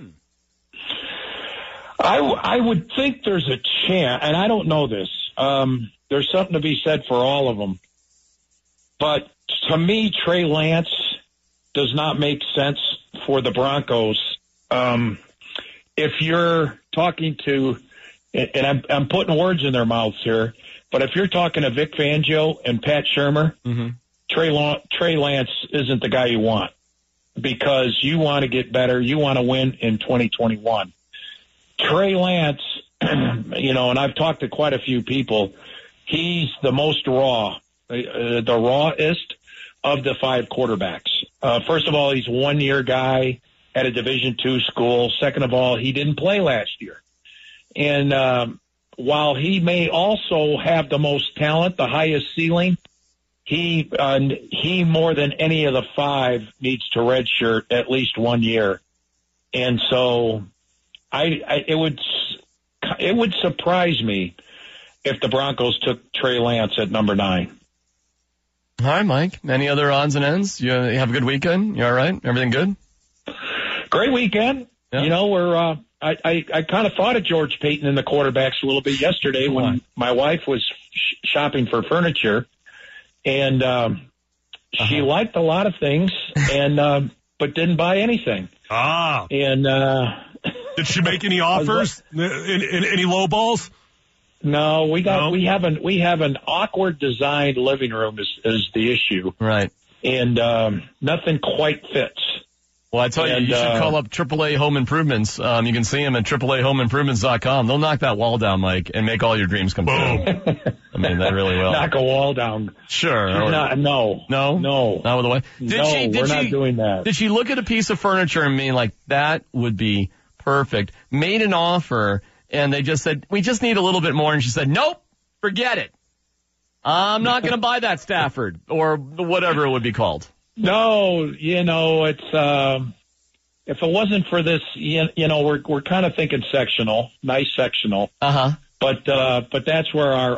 I would think there's a chance, and I don't know this. There's something to be said for all of them. But to me, Trey Lance does not make sense for the Broncos. If you're talking to, and I'm putting words in their mouths here, but if you're talking to Vic Fangio and Pat Shurmur, Trey Lance isn't the guy you want, because you want to get better. You want to win in 2021. Trey Lance, and I've talked to quite a few people, he's the most raw, the rawest of the 5 quarterbacks. First of all, he's a 1-year guy at a Division II school. Second of all, he didn't play last year. And while he may also have the most talent, the highest ceiling, he more than any of the 5 needs to redshirt at least 1 year. And so it would surprise me if the Broncos took Trey Lance at number 9. All right, Mike. Any other odds and ends? You have a good weekend? You all right? Everything good? Great weekend. Yeah. I kind of thought of George Payton and the quarterbacks a little bit yesterday when my wife was shopping for furniture, and she liked a lot of things, and but didn't buy anything. And did she make any offers? Any low balls? No, we have an awkward designed living room is the issue. Right. And nothing quite fits. Well, I tell you, you should call up AAA Home Improvements. You can see them at AAAHomeImprovements.com. They'll knock that wall down, Mike, and make all your dreams come true. I mean, they really will. Knock a wall down. Sure. No. Not with a way. We're not doing that. Did she look at a piece of furniture and mean like, that would be perfect? Made an offer, and they just said, we just need a little bit more. And she said, nope, forget it. I'm not going to buy that Stafford or whatever it would be called. No, it's if it wasn't for this, we're kind of thinking sectional, nice sectional. But that's where our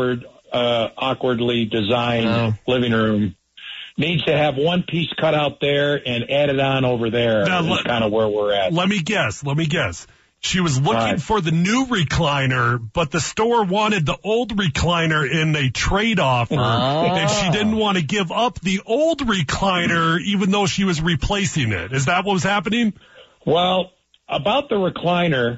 awkwardly designed living room needs to have one piece cut out there and added on over there. Now, is kind of where we're at. Let me guess. She was looking for the new recliner, but the store wanted the old recliner in a trade offer, and she didn't want to give up the old recliner even though she was replacing it. Is that what was happening? Well, about the recliner,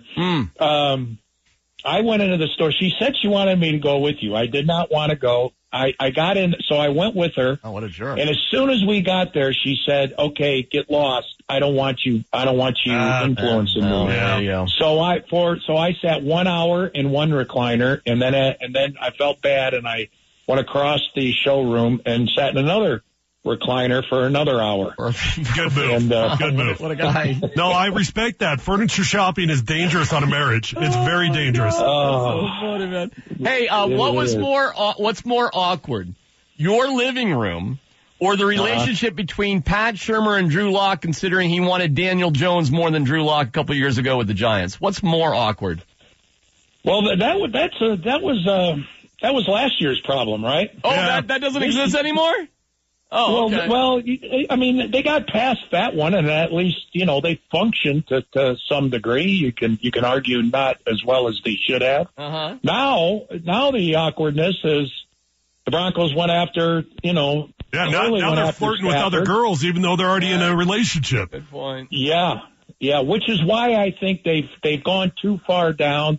I went into the store. She said she wanted me to go with you. I did not want to go. I got in, so I went with her. Oh, what a jerk. And as soon as we got there, she said, okay, get lost. I don't want you influencing me. Yeah. So I sat 1 hour in one recliner, and then I felt bad, and I went across the showroom and sat in another recliner for another hour. Good move. And, Good move. What a guy. No, I respect that. Furniture shopping is dangerous on a marriage. It's very dangerous. So funny, man. Hey, what's more awkward? Your living room or the relationship between Pat Shurmur and Drew Lock, considering he wanted Daniel Jones more than Drew Lock a couple years ago with the Giants? What's more awkward? Well, that was last year's problem, right? Oh, yeah. that doesn't exist anymore? Oh, okay. Well, I mean, they got past that one, and at least, they function to some degree. You can argue not as well as they should have. Uh-huh. Now the awkwardness is the Broncos went after, now they're flirting with other girls, even though they're already in a relationship. Good point. Yeah, which is why I think they've gone too far down.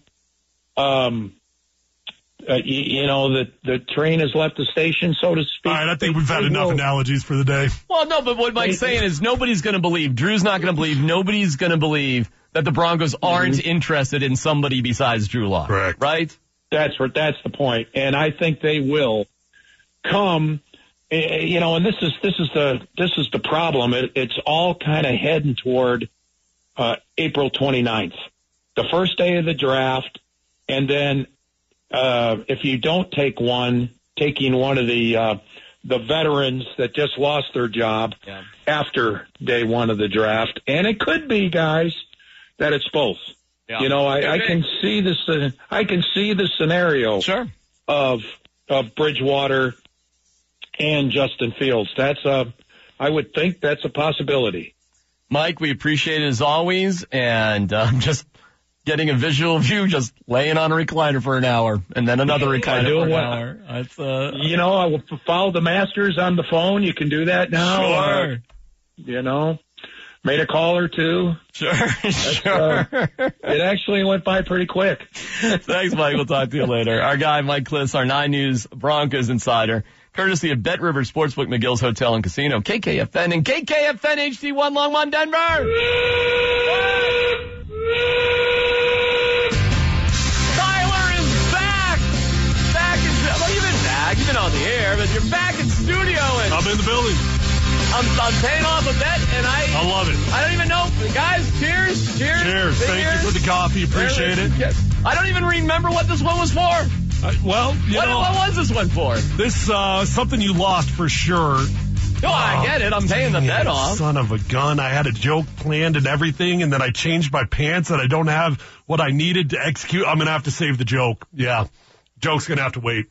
The train has left the station, so to speak. All right, I think we've had enough analogies for the day. Well, no, but what Mike's saying is nobody's going to believe, Drew's not going to believe, nobody's going to believe that the Broncos aren't interested in somebody besides Drew Lock. Correct. Right? That's the point. And I think they will come, and this is the problem. It's all kind of heading toward April 29th, the first day of the draft, and then if you don't taking one of the veterans that just lost their job after day one of the draft, and it could be, guys, that it's both. Yeah. I can see this. I can see the scenario of Bridgewater and Justin Fields. I would think that's a possibility. Mike, we appreciate it as always, and just getting a visual of you just laying on a recliner for an hour and then another recliner for an hour. That's, I will follow the Masters on the phone. You can do that now. Sure. Made a call or two. Sure. It actually went by pretty quick. Thanks, Mike. We'll talk to you later. Our guy, Mike Kliss, our 9 News Broncos insider, courtesy of Bet River Sportsbook, McGill's Hotel and Casino, KKFN, and KKFN HD1 Longmont, Denver. You've been on the air, but you're back in studio. And I'm in the building. I'm paying off a bet, and I love it. I don't even know. Guys, cheers. Cheers. Thank you for the coffee. Appreciate it. I don't even remember what this one was for. What was this one for? This, something you lost for sure. No, I get it. I'm paying the bet off. Son of a gun. I had a joke planned and everything, and then I changed my pants, and I don't have what I needed to execute. I'm going to have to save the joke. Yeah. Joke's going to have to wait.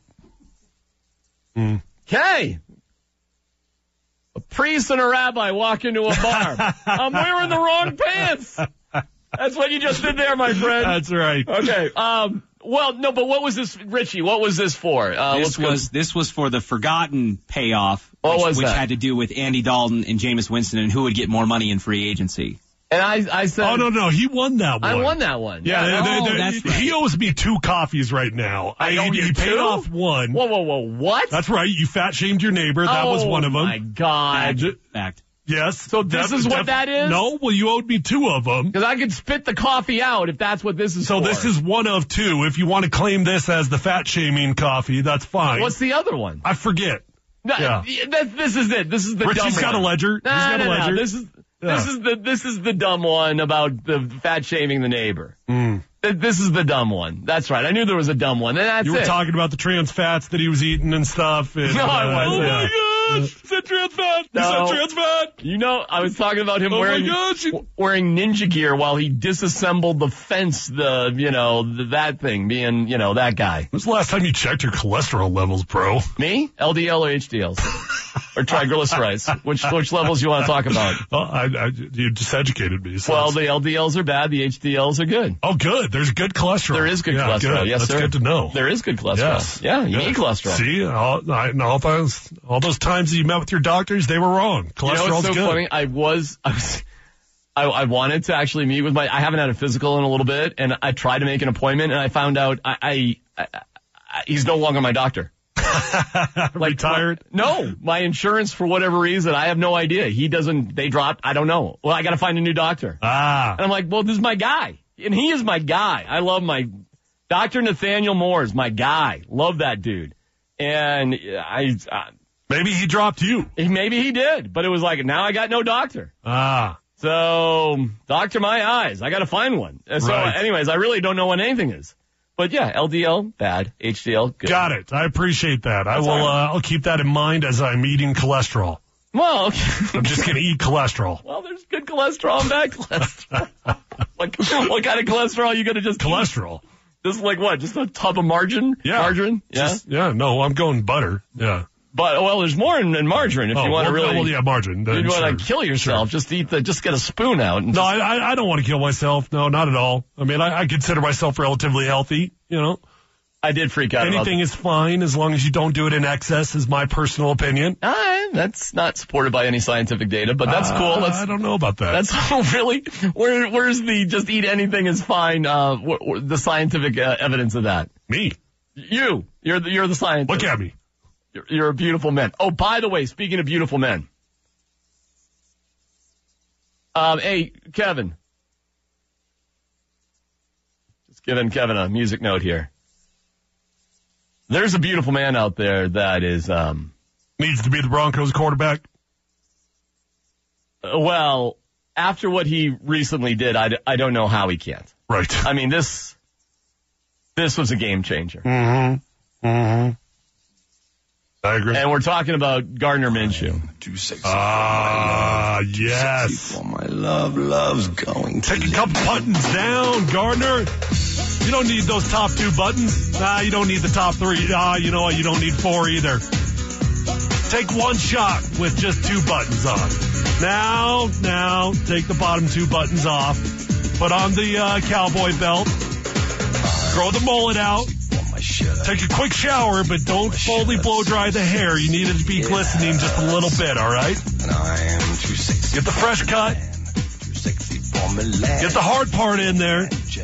Okay. A priest and a rabbi walk into a bar. I'm wearing the wrong pants. That's what you just did there, my friend. That's right. Okay. Well, no, but what was this, Richie? What was this for? This was for the forgotten payoff, which had to do with Andy Dalton and Jameis Winston and who would get more money in free agency. And I said... Oh, no, he won that one. I won that one. Yeah, that's right. He owes me 2 coffees right now. He paid off one. Whoa, what? That's right. You fat-shamed your neighbor. That was one of them. Oh, my God. Fact. Yes. So this is what that is? No, well, you owed me 2 of them. Because I could spit the coffee out if that's what this is for. So this is one of 2. If you want to claim this as the fat-shaming coffee, that's fine. What's the other one? I forget. No, this is it. This is the Richie's dumb one. got a ledger. No, He's got a ledger. This is the dumb one about the fat shaming the neighbor. This is the dumb one. That's right. I knew there was a dumb one. And that's you were talking about the trans fats that he was eating and stuff. And, no, I wasn't. Oh my gosh! You said trans fat. No. You said trans fat. I was talking about him wearing ninja gear while he disassembled the fence. That thing being, that guy. When was the last time you checked your cholesterol levels, bro? Me? LDL or HDL? Or triglycerides? Which levels you want to talk about? Well, you just educated me. So well, the LDLs are bad. The HDLs are good. Oh, good. There's good cholesterol. There is good cholesterol. Good. Yes, That's sir. good to know. There is good cholesterol. Yes. Yeah, you need cholesterol. See, all those times that you met with your doctors, they were wrong. Cholesterol's good. Funny? I wanted to actually meet with I haven't had a physical in a little bit, and I tried to make an appointment, and I found out he's no longer my doctor. Retired? No, my insurance, for whatever reason, I have no idea. They dropped, I don't know. Well, I got to find a new doctor. And I'm like, well, this is my guy. And he is my guy. I love my Dr. Nathaniel Moore is my guy. Love that dude. And man, Maybe he dropped you. Maybe he did, but it was like, now I got no doctor. So, doctor my eyes. I got to find one. So, anyways, I really don't know what anything is. But yeah, LDL, bad. HDL, good. Got it. I appreciate that. I'll keep that in mind as I'm eating cholesterol. Well, okay. I'm just going to eat cholesterol. Well, there's good cholesterol and bad cholesterol. what kind of cholesterol are you going to just cholesterol? Eat? Just like what? Just a tub of margarine? Yeah. Margarine? Yeah. No, I'm going butter. Yeah. But, there's more in margarine if you want to really. Well, yeah, margarine. You want to kill yourself. Sure. Just get a spoon out. And I don't want to kill myself. No, not at all. I mean, I consider myself relatively healthy, you know. I did freak out. Anything is fine as long as you don't do it in excess, is my personal opinion. That's not supported by any scientific data, but that's cool. I don't know about that. That's really, where's the just eat anything is fine, the scientific evidence of that? Me. You're the scientist. Look at me. You're a beautiful man. Oh, by the way, speaking of beautiful men. Hey, Kevin. Just giving Kevin a music note here. There's a beautiful man out there that is, needs to be the Broncos quarterback. Well, after what he recently did, I don't know how he can't. Right. I mean, this was a game changer. Mm-hmm. Mm-hmm. I agree. And we're talking about Gardner Minshew. Yes. For my love's going to take a couple buttons down, Gardner. You don't need those top 2 buttons. You don't need the top 3. You know what? You don't need 4 either. Take one shot with just 2 buttons on. Now, take the bottom 2 buttons off. Put on the cowboy belt. Grow the mullet out. Take a quick shower, but don't fully blow dry the hair. You need it to be glistening just a little bit, all right? Get the fresh cut. Get the hard part in there.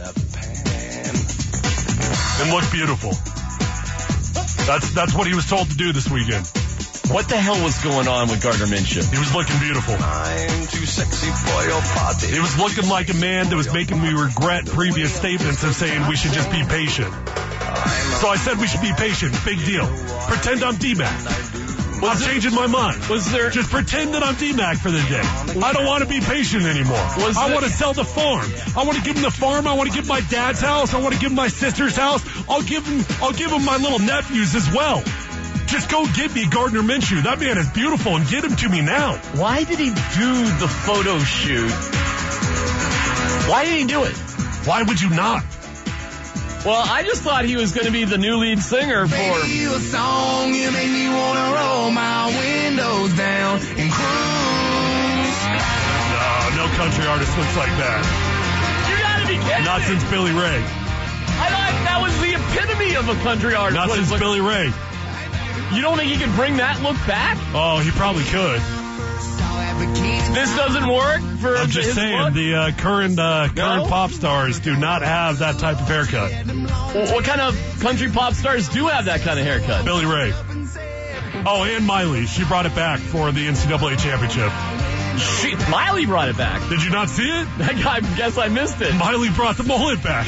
And look beautiful. That's what he was told to do this weekend. What the hell was going on with Gardner Minshew? He was looking beautiful. I'm too sexy for your party. He was looking like a man that was making me regret previous statements of saying we should just be patient. So I said we should be patient. Big deal. Pretend I'm D-Mac. I'm changing my mind. Just pretend that I'm D-Mac for the day. I don't want to be patient anymore. I want to sell the farm. I want to give him the farm. I want to give my dad's house. I want to give him my sister's house. I'll give him my little nephews as well. Just go get me Gardner Minshew. That man is beautiful, and get him to me now. Why did he do the photo shoot? Why did he do it? Why would you not? Well, I just thought he was going to be the new lead singer for... Baby, a song, you make me want to roll my windows down and cruise. No country artist looks like that. You gotta be kidding Not me. Since Billy Ray. I thought that was the epitome of a country artist. Not since Billy Ray. You don't think he could bring that look back? Oh, he probably could. This doesn't work for I'm just saying, look? the current pop stars do not have that type of haircut. Well, what kind of country pop stars do have that kind of haircut? Billy Ray. Oh, and Miley. She brought it back for the NCAA championship. Miley brought it back. Did you not see it? I guess I missed it. Miley brought the mullet back.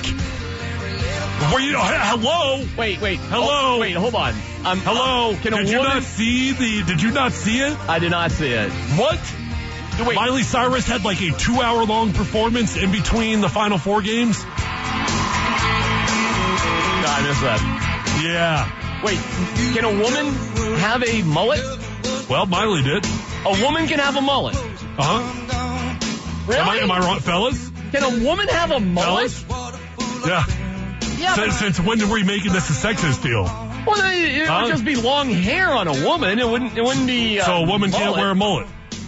Hello? Wait. Hello? Wait, hold on. Hello? Did you not see it? I did not see it. What? Wait. Miley Cyrus had like a 2-hour-long performance in between the Final Four games. No, I missed that. Yeah. Wait, can a woman have a mullet? Well, Miley did. A woman can have a mullet? Uh-huh. Really? Am I wrong, fellas? Can a woman have a mullet? Fellas? Yeah. Yeah. Since when are we making this a sexist deal? Well, it would just be long hair on a woman. It wouldn't be. So a woman can't wear a mullet.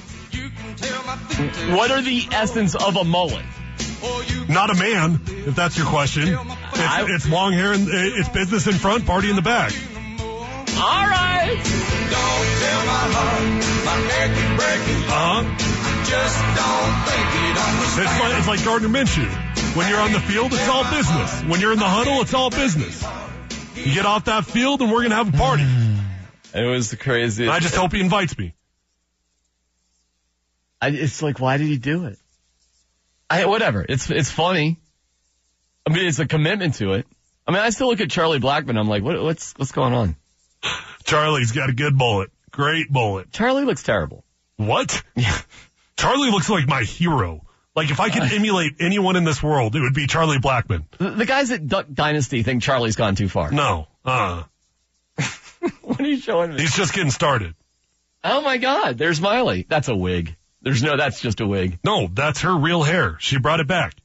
What are the essence of a mullet? Not a man, if that's your question. It's long hair and it's business in front, party in the back. All right. Don't tell my heart, my neck is breaking. Just don't think it understand. It's like Gardner Minshew. When you're on the field, it's all business. When you're in the huddle, it's all business. You get off that field and we're going to have a party. It was the craziest. I just hope he invites me. It's like, why did he do it? Whatever. It's funny. I mean, it's a commitment to it. I mean, I still look at Charlie Blackmon. I'm like, what's going on? Charlie's got a good mullet. Great mullet. Charlie looks terrible. What? Yeah. Charlie looks like my hero. Like, if I could emulate anyone in this world, it would be Charlie Blackmon. The guys at Duck Dynasty think Charlie's gone too far. No. What are you showing me? He's just getting started. Oh, my God. There's Miley. That's a wig. That's just a wig. No, that's her real hair. She brought it back.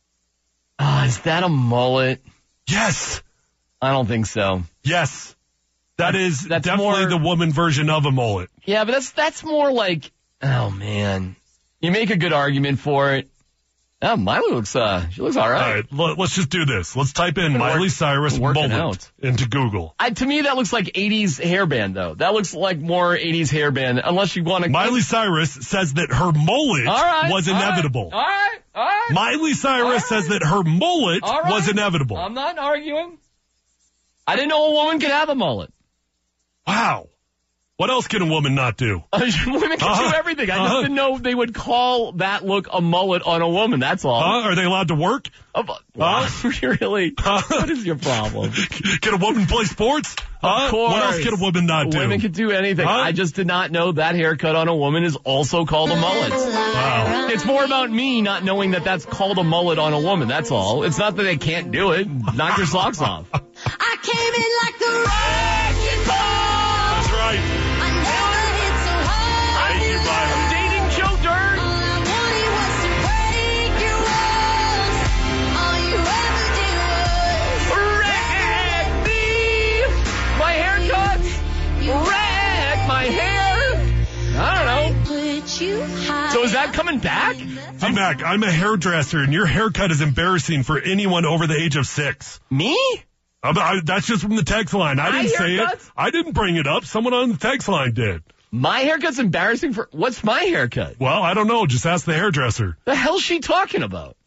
Is that a mullet? Yes. I don't think so. Yes. That's definitely more, the woman version of a mullet. Yeah, but that's more like, oh, man. You make a good argument for it. Oh, Miley looks, she looks all right. All right, let's just do this. Let's type in Miley Cyrus mullet into Google. To me, that looks like 80s hairband, though. That looks like more 80s hairband, unless you want to... Miley Cyrus says that her mullet was inevitable. All right. Miley Cyrus says that her mullet was inevitable. I'm not arguing. I didn't know a woman could have a mullet. Wow. What else can a woman not do? Women can do everything. I just didn't know they would call that look a mullet on a woman. That's all. Are they allowed to work? Really? What is your problem? Can a woman play sports? Of course. What else can a woman not do? Women can do anything. I just did not know that haircut on a woman is also called a mullet. Wow. It's more about me not knowing that that's called a mullet on a woman. That's all. It's not that they can't do it. Knock your socks off. I came in like the wrecking ball. That's right. I never hit so hard. Thank you, Miley. Dating Joe Dirt. All I wanted was to break your walls. All you ever did was Wreck me. My haircut. Wreck my hair. I don't know. put you high. So is that coming back? T-Mac, I'm a hairdresser, and your haircut is embarrassing for anyone over the age of 6. Me? That's just from the text line. I didn't say it. haircuts? I didn't bring it up. Someone on the text line did. My haircut's embarrassing for... What's my haircut? Well, I don't know. Just ask the hairdresser. The hell's she talking about?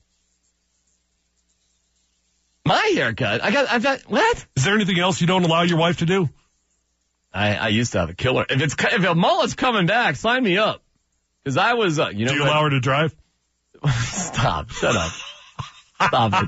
My haircut? I've got... What? Is there anything else you don't allow your wife to do? I used to have a killer. If a mullet's coming back, sign me up. Because I was... Do you allow her to drive? Stop. Shut up. Stop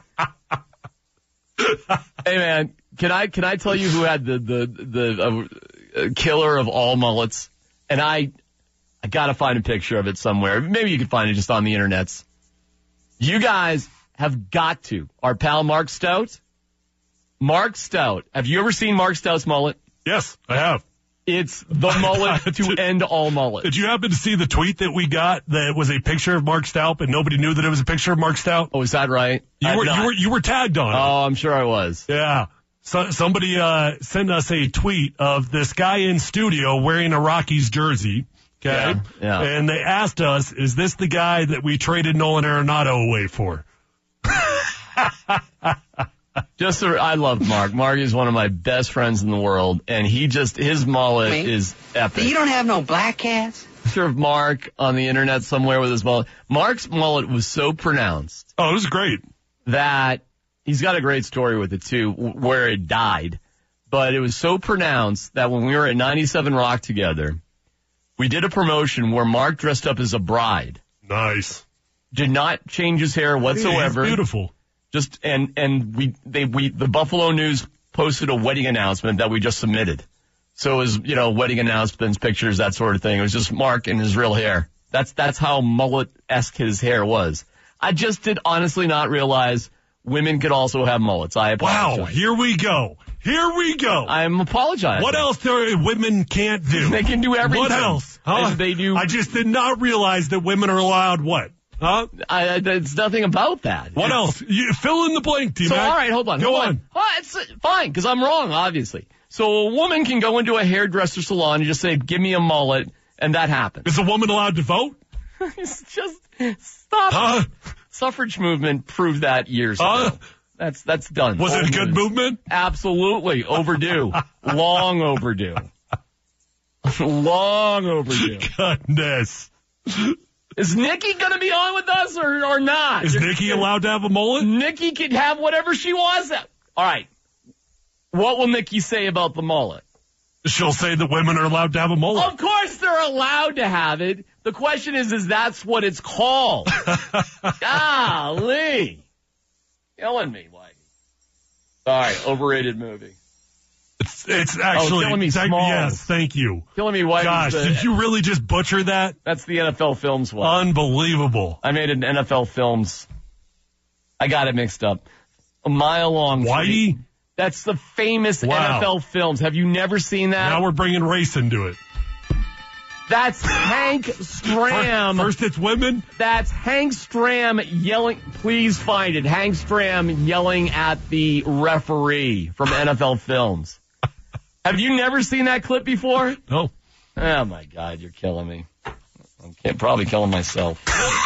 it. Hey, man, can I tell you who had the killer of all mullets? And I got to find a picture of it somewhere. Maybe you can find it just on the internets. You guys have got to. Our pal Mark Stout. Mark Stout. Have you ever seen Mark Stout's mullet? Yes, I have. It's the mullet to end all mullets. Did you happen to see the tweet that we got that was a picture of Mark Stout, and nobody knew that it was a picture of Mark Stout? Oh, is that right? You were tagged on it. Oh, I'm sure I was. Yeah. So, somebody sent us a tweet of this guy in studio wearing a Rockies jersey. Okay. Yeah. And they asked us, is this the guy that we traded Nolan Arenado away for? I love Mark. Mark is one of my best friends in the world, and his mullet is epic. You don't have no black cats? Picture of Mark on the internet somewhere with his mullet. Mark's mullet was so pronounced. Oh, it was great. That he's got a great story with it too, where it died. But it was so pronounced that when we were at 97 Rock together, we did a promotion where Mark dressed up as a bride. Nice. Did not change his hair whatsoever. He's beautiful. Just the Buffalo News posted a wedding announcement that we just submitted. So it was, wedding announcements, pictures, that sort of thing. It was just Mark in his real hair. That's how mullet-esque his hair was. I just did honestly not realize women could also have mullets. I apologize. Wow, here we go. I'm apologizing. What else women can't do? They can do everything. What else? Huh? They do. I just did not realize that women are allowed what? Huh? It's nothing about that. What else? You fill in the blank, T-Mac. So, all right, hold on. Go on. It's fine, because I'm wrong, obviously. So a woman can go into a hairdresser salon and just say, give me a mullet, and that happens. Is a woman allowed to vote? Just stop. Suffrage movement proved that years ago. That's done. Was it a good movement? Absolutely. Overdue. Long overdue. Long overdue. Goodness. Is Nikki going to be on with us or not? Is Nikki allowed to have a mullet? Nikki can have whatever she wants. All right. What will Nikki say about the mullet? She'll say that women are allowed to have a mullet. Of course they're allowed to have it. The question is that's what it's called. Golly. Killing me, Whitey. All right, overrated movie. It's actually Killing Me Smalls. Yes, thank you. Killing Me White. Gosh, did you really just butcher that? That's the NFL Films one. Unbelievable. I made an NFL Films. I got it mixed up. A mile long. Whitey? That's the famous NFL Films. Have you never seen that? Now we're bringing race into it. That's Hank Stram. First it's women. That's Hank Stram yelling. Please find it. Hank Stram yelling at the referee from NFL Films. Have you never seen that clip before? No. Oh, my God. You're killing me. I'm probably killing myself.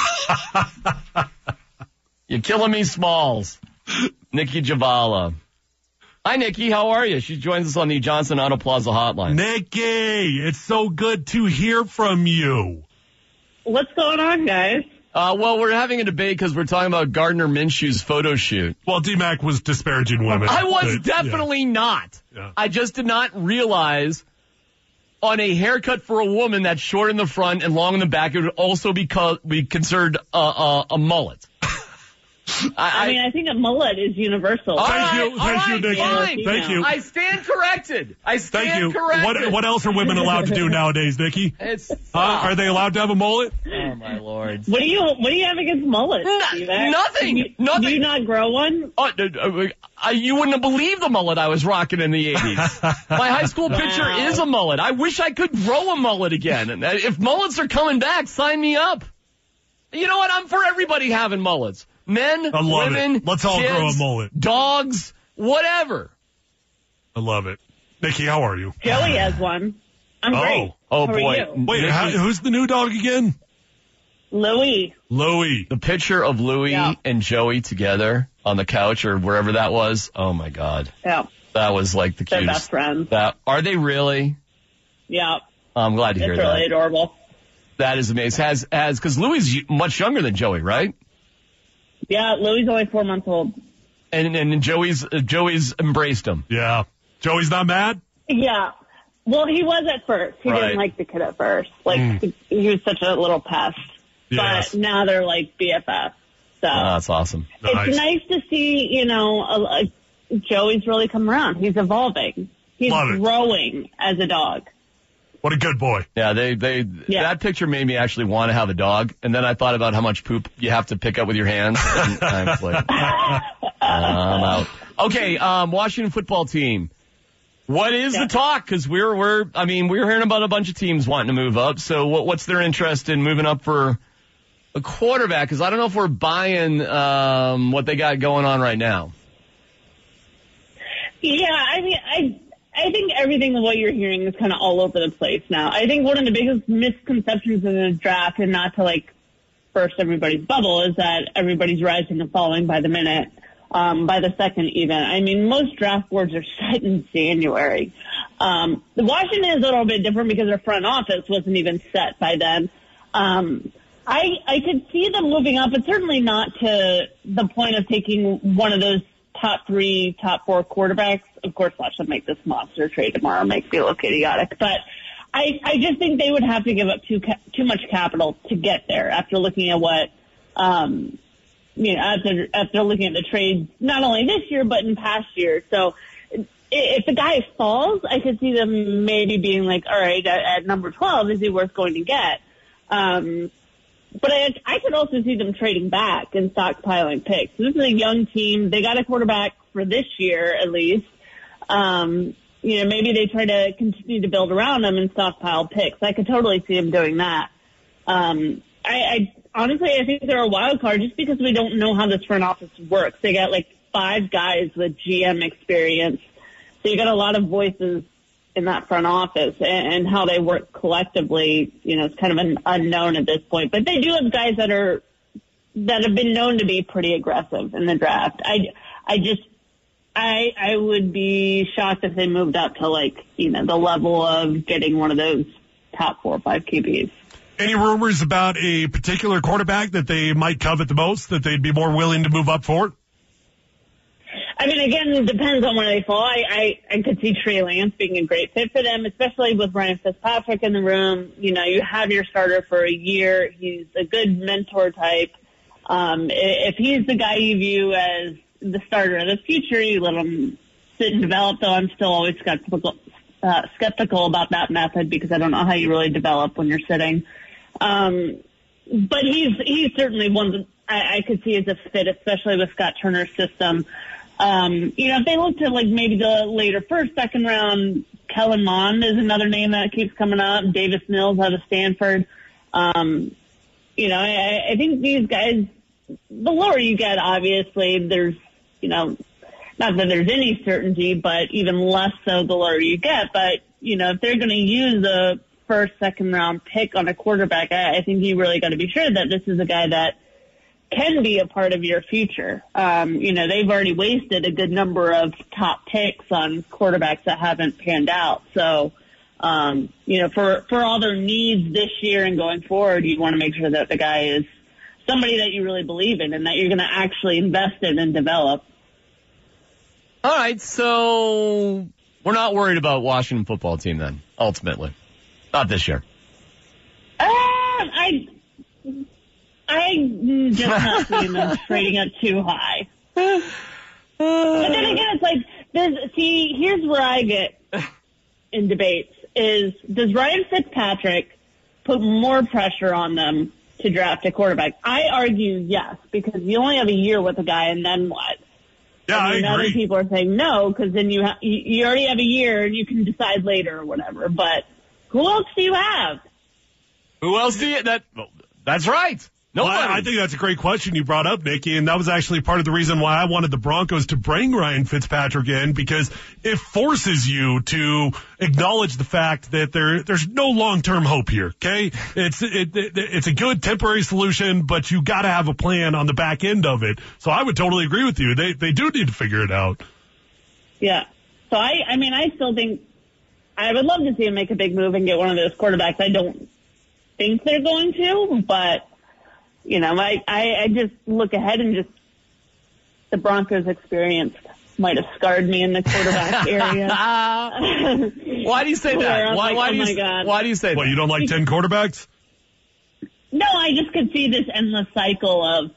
You're killing me, Smalls. Nikki Javala. Hi, Nikki. How are you? She joins us on the Johnson Auto Plaza hotline. Nikki, it's so good to hear from you. What's going on, guys? Well, we're having a debate because we're talking about Gardner Minshew's photo shoot. Well, D-Mac was disparaging women. I was definitely not. Yeah. I just did not realize on a haircut for a woman that's short in the front and long in the back, it would also be considered a mullet. I think a mullet is universal. Thank you, Nikki. Fine. Thank you. I stand corrected. Thank you. Corrected. What else are women allowed to do nowadays, Nikki? Are they allowed to have a mullet? Oh my Lord! What do you have against mullets? Nothing. Nothing. Do you not grow one? You wouldn't have believed the mullet I was rocking in the 80s. My high school picture is a mullet. I wish I could grow a mullet again. And if mullets are coming back, sign me up. You know what? I'm for everybody having mullets. Men, women, let's all kids, grow a mullet. Dogs, whatever. I love it. Nikki, how are you? Joey has one. I'm great. Oh, how boy. Are you? Wait, who's the new dog again? Louie. The picture of Louie and Joey together on the couch or wherever that was. Oh, my God. Yeah. That was like the They're cutest. best friends. Are they really? Yeah. I'm glad to hear that. It's really adorable. That is amazing. Because Louie's much younger than Joey, right? Yeah, Louie's only 4 months old. And Joey's embraced him. Yeah. Joey's not mad? Yeah. Well, he was at first. He didn't like the kid at first. He was such a little pest. Yes. But now they're like BFFs. So that's awesome. It's nice to see, Joey's really come around. He's evolving. He's growing as a dog. What a good boy. Yeah, that picture made me actually want to have a dog. And then I thought about how much poop you have to pick up with your hands. And I was like, I'm out. Okay, Washington football team. What is the talk? Because we're hearing about a bunch of teams wanting to move up. So what's their interest in moving up for a quarterback? Because I don't know if we're buying what they got going on right now. Yeah, I think everything of what you're hearing is kind of all over the place now. I think one of the biggest misconceptions in the draft, and not to burst everybody's bubble, is that everybody's rising and falling by the minute, by the second even. I mean, most draft boards are set in January. The Washington is a little bit different because their front office wasn't even set by then. I could see them moving up, but certainly not to the point of taking one of those top 3, top 4 quarterbacks. Of course, watch them make this monster trade tomorrow. Makes me look idiotic. But I just think they would have to give up too much capital to get there after looking at what, after looking at the trades, not only this year, but in past years. So if the guy falls, I could see them maybe being like, all right, at number 12, is he worth going to get? But I could also see them trading back and stockpiling picks. This is a young team. They got a quarterback for this year, at least. Maybe they try to continue to build around them and stockpile picks. I could totally see them doing that. I honestly think they're a wild card just because we don't know how this front office works. They got 5 guys with GM experience. So you got a lot of voices in that front office, and how they work collectively, it's kind of an unknown at this point. But they do have guys that have been known to be pretty aggressive in the draft. I would be shocked if they moved up to the level of getting one of those top 4 or 5 QBs. Any rumors about a particular quarterback that they might covet the most, that they'd be more willing to move up for? I mean, again, it depends on where they fall. I could see Trey Lance being a great fit for them, especially with Ryan Fitzpatrick in the room. You have your starter for a year. He's a good mentor type. If he's the guy you view as the starter of the future, you let him sit and develop, though I'm still always skeptical about that method because I don't know how you really develop when you're sitting. But he's certainly one that I could see as a fit, especially with Scott Turner's system. If they looked at like maybe the later first, second round, Kellen Mond is another name that keeps coming up. Davis Mills out of Stanford. I think these guys, the lower you get, obviously, there's, not that there's any certainty, but even less so the lower you get. But, if they're going to use a first, second round pick on a quarterback, I think you really got to be sure that this is a guy that can be a part of your future. They've already wasted a good number of top picks on quarterbacks that haven't panned out. So, for all their needs this year and going forward, you want to make sure that the guy is somebody that you really believe in and that you're going to actually invest in and develop. All right, so we're not worried about Washington football team then, ultimately. Not this year. I'm just not seeing them trading up too high. But then again, it's like, here's where I get in debates is, does Ryan Fitzpatrick put more pressure on them to draft a quarterback? I argue yes, because you only have a year with a guy and then what? Yeah, I agree. Other people are saying no, because then you already have a year and you can decide later or whatever. But who else do you have? Who else do you? That's right. Well, I think that's a great question you brought up, Nikki, and that was actually part of the reason why I wanted the Broncos to bring Ryan Fitzpatrick in, because it forces you to acknowledge the fact that there's no long-term hope here, okay? It's a good temporary solution, but you got to have a plan on the back end of it. So I would totally agree with you. They do need to figure it out. Yeah. So I still think I would love to see him make a big move and get one of those quarterbacks. I don't think they're going to, but I just look ahead and just the Broncos experience might have scarred me in the quarterback area. Why do you say that? Why do you say that? What, you don't like 10 quarterbacks? No, I just could see this endless cycle of,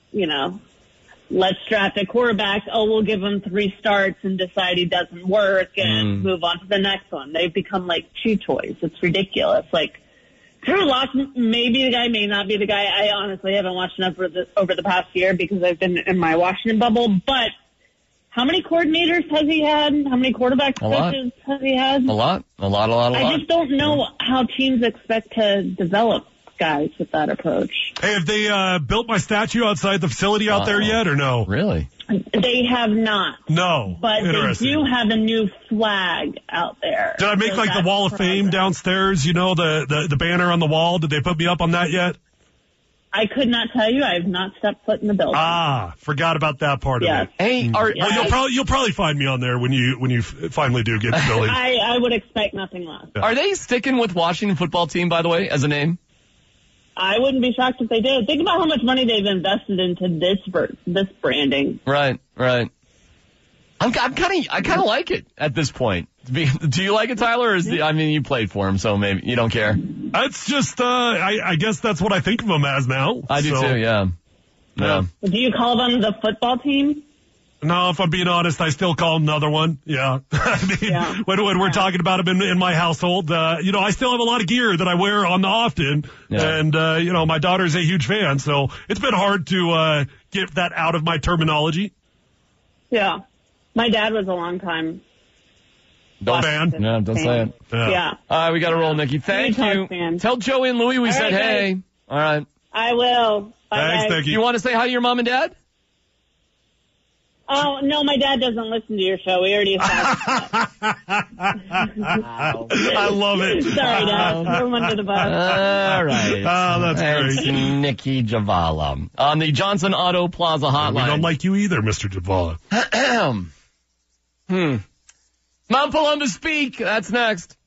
let's draft a quarterback. Oh, we'll give him 3 starts and decide he doesn't work and move on to the next one. They've become like chew toys. It's ridiculous. Like, Drew Lock may be the guy, may not be the guy. I honestly haven't watched enough over the past year because I've been in my Washington bubble. But how many coordinators has he had? How many quarterback coaches has he had? A lot. I just don't know how teams expect to develop guys with that approach. Hey, have they built my statue outside the facility out there yet, or no? Really? They have not. No. But they do have a new flag out there. Did I make like the Wall of Fame downstairs, the banner on the wall? Did they put me up on that yet? I could not tell you. I have not stepped foot in the building. Forgot about that part of it. Hey, you'll probably find me on there when you finally do get the building. I would expect nothing less. Yeah. Are they sticking with Washington football team, by the way, as a name? I wouldn't be shocked if they did. Think about how much money they've invested into this branding. Right. I kind of like it at this point. Do you like it, Tyler? Or you played for him, so maybe you don't care. It's just, I guess that's what I think of them as now. I do too. Yeah. Do you call them the football team? No, if I'm being honest, I still call them another one. Yeah. When we're talking about them in my household, I still have a lot of gear that I wear on the often. Yeah. And, my daughter's a huge fan. So it's been hard to, get that out of my terminology. Yeah. My dad was a long time. Don't fan. Yeah, don't say it. Yeah. All right, we got to roll, Nikki. Thank you. Fan. Tell Joey and Louie we said hey. Guys. All right. I will. Bye, Thanks, guys. Nikki. You want to say hi to your mom and dad? Oh, no, my dad doesn't listen to your show. We already established that. I love it. Sorry, Dad. Throw him under the bus. All right. Oh, that's great. Nikki Javala on the Johnson Auto Plaza hotline. We don't like you either, Mr. Javala. Mount Columbus Speak. That's next.